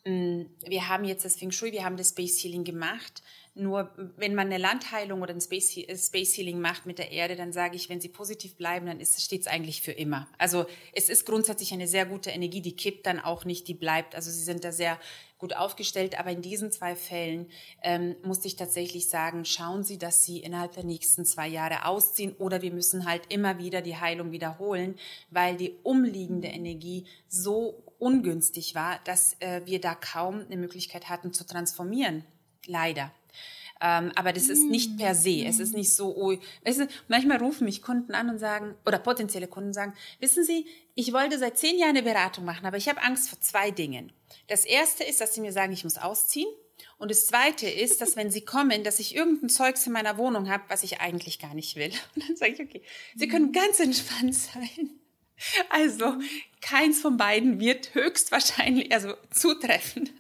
wir haben jetzt das Feng Shui, wir haben das Space Healing gemacht. Nur wenn man eine Landheilung oder ein Space, Space Healing macht mit der Erde, dann sage ich, wenn sie positiv bleiben, dann steht es eigentlich für immer. Also es ist grundsätzlich eine sehr gute Energie, die kippt dann auch nicht, die bleibt. Also sie sind da sehr gut aufgestellt. Aber in diesen zwei Fällen ähm, musste ich tatsächlich sagen, schauen Sie, dass Sie innerhalb der nächsten zwei Jahre ausziehen oder wir müssen halt immer wieder die Heilung wiederholen, weil die umliegende Energie so ungünstig war, dass äh, wir da kaum eine Möglichkeit hatten zu transformieren. Leider. Ähm, aber das ist nicht per se. Es ist nicht so, oh, weißt du, manchmal rufen mich Kunden an und sagen, oder potenzielle Kunden sagen, wissen Sie, ich wollte seit zehn Jahren eine Beratung machen, aber ich habe Angst vor zwei Dingen. Das erste ist, dass sie mir sagen, ich muss ausziehen. Und das zweite ist, dass wenn sie kommen, dass ich irgendein Zeugs in meiner Wohnung habe, was ich eigentlich gar nicht will. Und dann sage ich, okay, Sie können ganz entspannt sein. Also keins von beiden wird höchstwahrscheinlich, also zutreffen.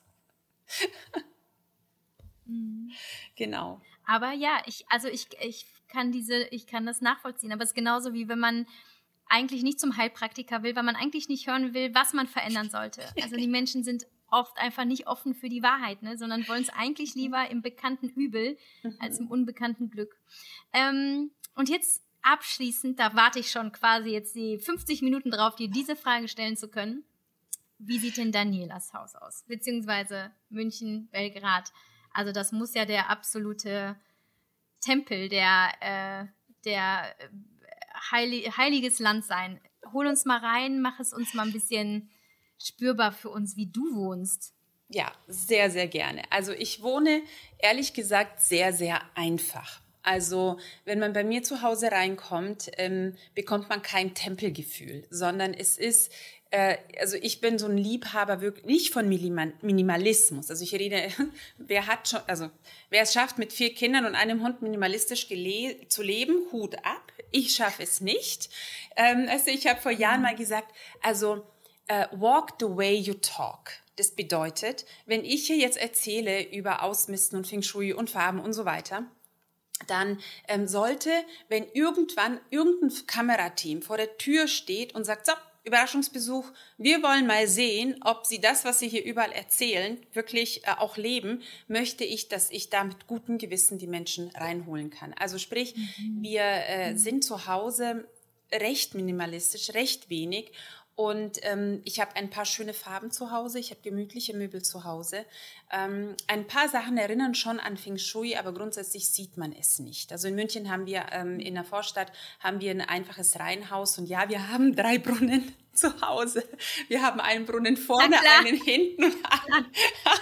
Mhm. Genau. Aber ja, ich, also ich, ich kann diese, ich kann das nachvollziehen. Aber es ist genauso wie wenn man eigentlich nicht zum Heilpraktiker will, weil man eigentlich nicht hören will, was man verändern sollte. Also die Menschen sind oft einfach nicht offen für die Wahrheit, ne, sondern wollen es eigentlich lieber im bekannten Übel mhm. als im unbekannten Glück. Ähm, und jetzt abschließend, da warte ich schon quasi jetzt die fünfzig Minuten drauf, dir diese Frage stellen zu können. Wie sieht denn Danielas Haus aus? Beziehungsweise München, Belgrad. Also das muss ja der absolute Tempel, der, äh, der äh, heilig, heiliges Land sein. Hol uns mal rein, mach es uns mal ein bisschen spürbar für uns, wie du wohnst. Ja, sehr, sehr gerne. Also ich wohne, ehrlich gesagt, sehr, sehr einfach. Also wenn man bei mir zu Hause reinkommt, ähm, bekommt man kein Tempelgefühl, sondern es ist, äh, also ich bin so ein Liebhaber wirklich nicht von Minimalismus. Also ich rede, wer hat schon, also wer es schafft, mit vier Kindern und einem Hund minimalistisch gele- zu leben, Hut ab. Ich schaffe es nicht. Ähm, also ich habe vor Jahren mal gesagt, also uh, walk the way you talk. Das bedeutet, wenn ich hier jetzt erzähle über Ausmisten und Feng Shui und Farben und so weiter, dann ähm, sollte, wenn irgendwann irgendein Kamerateam vor der Tür steht und sagt, so, Überraschungsbesuch, wir wollen mal sehen, ob Sie das, was Sie hier überall erzählen, wirklich äh, auch leben, möchte ich, dass ich da mit gutem Gewissen die Menschen reinholen kann. Also sprich, mhm. wir äh, mhm. sind zu Hause recht minimalistisch, recht wenig. Und ähm, ich habe ein paar schöne Farben zu Hause, ich habe gemütliche Möbel zu Hause. Ähm, ein paar Sachen erinnern schon an Feng Shui, aber grundsätzlich sieht man es nicht. Also in München haben wir, ähm, in der Vorstadt, haben wir ein einfaches Reihenhaus. Und ja, wir haben drei Brunnen zu Hause. Wir haben einen Brunnen vorne, einen hinten und einen...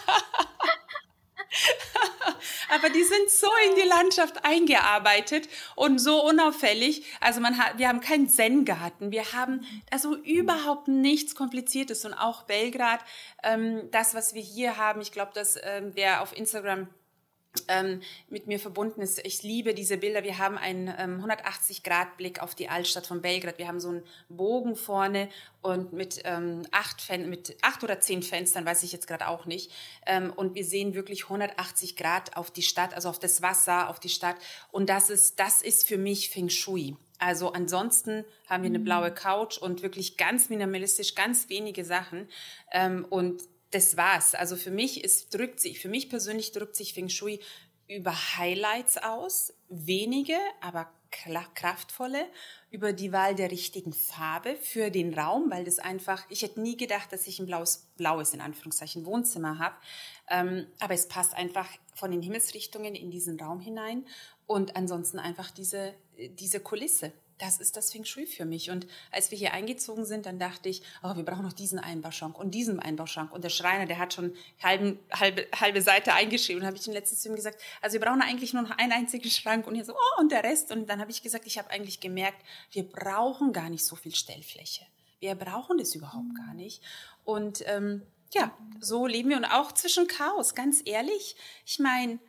Aber die sind so in die Landschaft eingearbeitet und so unauffällig. Also man hat, wir haben keinen Zen-Garten, wir haben also überhaupt nichts Kompliziertes. Und auch Belgrad, ähm, das, was wir hier haben, ich glaube, dass ähm, wer auf Instagram ähm, mit mir verbunden ist, ich liebe diese Bilder. Wir haben einen ähm, hundertachtzig Grad Blick auf die Altstadt von Belgrad. Wir haben so einen Bogen vorne und mit, ähm, acht, Fen- mit acht oder zehn Fenstern, weiß ich jetzt gerade auch nicht. Ähm, und wir sehen wirklich hundertachtzig Grad auf die Stadt, also auf das Wasser, auf die Stadt. Und das ist, das ist für mich Feng Shui. Also ansonsten haben wir eine blaue Couch und wirklich ganz minimalistisch, ganz wenige Sachen. Ähm, und das war's. Also für mich ist, drückt sich, für mich persönlich drückt sich Feng Shui über Highlights aus, wenige, aber kraftvolle, über die Wahl der richtigen Farbe für den Raum, weil das einfach, ich hätte nie gedacht, dass ich ein blaues, blaues in Anführungszeichen Wohnzimmer habe, ähm, aber es passt einfach von den Himmelsrichtungen in diesen Raum hinein und ansonsten einfach diese, diese Kulisse. Das ist das Feng Shui für mich. Und als wir hier eingezogen sind, dann dachte ich, oh, wir brauchen noch diesen Einbauschrank und diesen Einbauschrank. Und der Schreiner, der hat schon halben, halbe, halbe Seite eingeschrieben. Und habe ich den letzten zu ihm gesagt, also wir brauchen eigentlich nur noch einen einzigen Schrank. Und er so, oh, und der Rest. Und dann habe ich gesagt, ich habe eigentlich gemerkt, wir brauchen gar nicht so viel Stellfläche. Wir brauchen das überhaupt gar nicht. Und ähm, ja, so leben wir. Und auch zwischen Chaos, ganz ehrlich. Ich meine,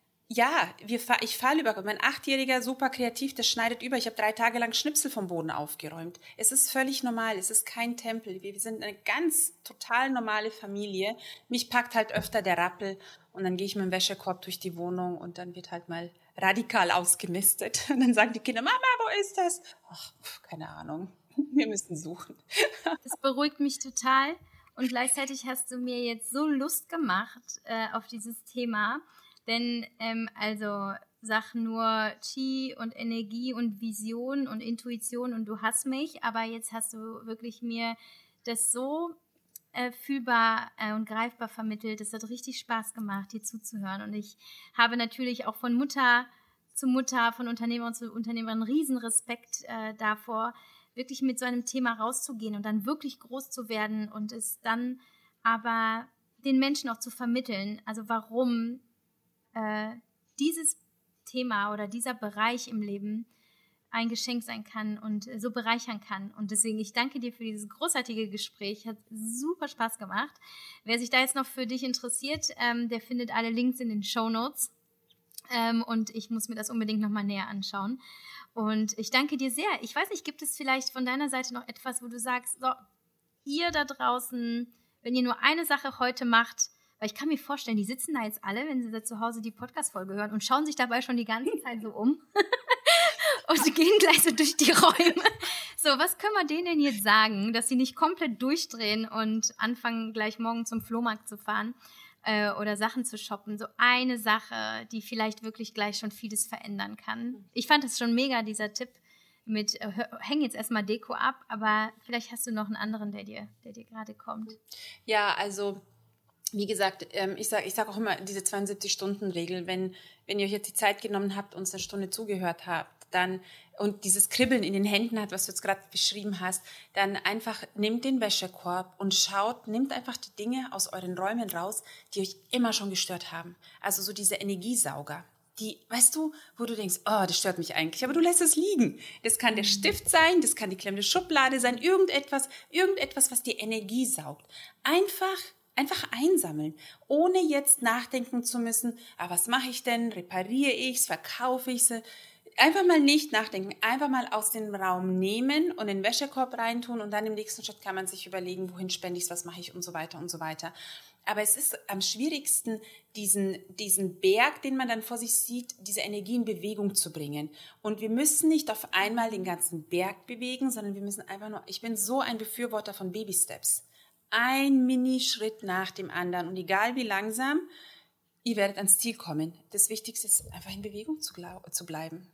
ja, wir, ich falle über. Mein Achtjähriger, super kreativ, der schneidet über. Ich habe drei Tage lang Schnipsel vom Boden aufgeräumt. Es ist völlig normal, es ist kein Tempel. Wir sind eine ganz total normale Familie. Mich packt halt öfter der Rappel und dann gehe ich mit dem Wäschekorb durch die Wohnung und dann wird halt mal radikal ausgemistet. Und dann sagen die Kinder, Mama, wo ist das? Ach, keine Ahnung, wir müssen suchen. Das beruhigt mich total und gleichzeitig hast du mir jetzt so Lust gemacht äh, auf dieses Thema. Denn ähm, also sag nur Qi und Energie und Vision und Intuition und du hast mich, aber jetzt hast du wirklich mir das so äh, fühlbar äh, und greifbar vermittelt. Es hat richtig Spaß gemacht, dir zuzuhören. Und ich habe natürlich auch von Mutter zu Mutter, von Unternehmer zu Unternehmerin riesen Respekt äh, davor, wirklich mit so einem Thema rauszugehen und dann wirklich groß zu werden und es dann aber den Menschen auch zu vermitteln, also warum äh, dieses Thema oder dieser Bereich im Leben ein Geschenk sein kann und so bereichern kann. Und deswegen, ich danke dir für dieses großartige Gespräch. Hat super Spaß gemacht. Wer sich da jetzt noch für dich interessiert, ähm, der findet alle Links in den Shownotes. Ähm, und ich muss mir das unbedingt nochmal näher anschauen. Und ich danke dir sehr. Ich weiß nicht, gibt es vielleicht von deiner Seite noch etwas, wo du sagst, so, ihr da draußen, wenn ihr nur eine Sache heute macht, weil ich kann mir vorstellen, die sitzen da jetzt alle, wenn sie da zu Hause die Podcast-Folge hören und schauen sich dabei schon die ganze Zeit so um. Und sie gehen gleich so durch die Räume. So, was können wir denen denn jetzt sagen, dass sie nicht komplett durchdrehen und anfangen, gleich morgen zum Flohmarkt zu fahren äh, oder Sachen zu shoppen? So eine Sache, die vielleicht wirklich gleich schon vieles verändern kann. Ich fand das schon mega, dieser Tipp mit, äh, häng jetzt erstmal Deko ab, aber vielleicht hast du noch einen anderen, der dir, der dir gerade kommt. Ja, also wie gesagt, ich sage ich sag auch immer diese zweiundsiebzig-Stunden-Regel, wenn, wenn ihr euch jetzt die Zeit genommen habt, uns eine Stunde zugehört habt, dann und dieses Kribbeln in den Händen hat, was du jetzt gerade beschrieben hast, dann einfach nehmt den Wäschekorb und schaut, nehmt einfach die Dinge aus euren Räumen raus, die euch immer schon gestört haben. Also so diese Energiesauger. Die, weißt du, wo du denkst, oh, das stört mich eigentlich, aber du lässt es liegen. Das kann der Stift sein, das kann die klemmende Schublade sein, irgendetwas, irgendetwas, was die Energie saugt. Einfach Einfach einsammeln, ohne jetzt nachdenken zu müssen, ah, was mache ich denn, repariere ich es, verkaufe ich es. Einfach mal nicht nachdenken, einfach mal aus dem Raum nehmen und in den Wäschekorb reintun und dann im nächsten Schritt kann man sich überlegen, wohin spende ich es, was mache ich und so weiter und so weiter. Aber es ist am schwierigsten, diesen, diesen Berg, den man dann vor sich sieht, diese Energie in Bewegung zu bringen. Und wir müssen nicht auf einmal den ganzen Berg bewegen, sondern wir müssen einfach nur, ich bin so ein Befürworter von Baby-Steps. Ein Minischritt nach dem anderen. Und egal wie langsam, ihr werdet ans Ziel kommen. Das Wichtigste ist, einfach in Bewegung zu, glaub, zu bleiben.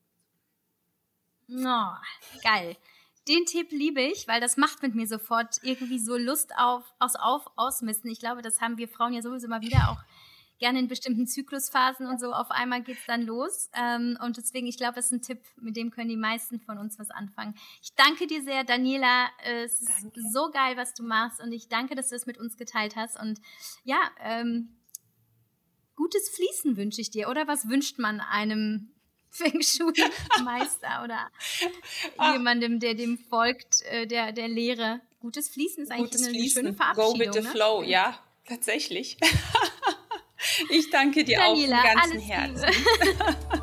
Oh, geil. Den Tipp liebe ich, weil das macht mit mir sofort irgendwie so Lust auf, aus, auf Ausmisten. Ich glaube, das haben wir Frauen ja sowieso mal wieder auch gerne in bestimmten Zyklusphasen und so. Auf einmal geht's dann los. Und deswegen, ich glaube, das ist ein Tipp, mit dem können die meisten von uns was anfangen. Ich danke dir sehr, Daniela. Es ist danke. So geil, was du machst. Und ich danke, dass du es mit uns geteilt hast. Und ja, ähm, gutes Fließen wünsche ich dir. Oder was wünscht man einem Feng Shui-Meister oder ah. jemandem, der dem folgt, der, der Lehre? Gutes Fließen ist eigentlich gutes eine Fließen. schöne Verabschiedung. Go with the ne? flow, ja, tatsächlich. Ich danke dir Daniela, auch von ganzem Herzen.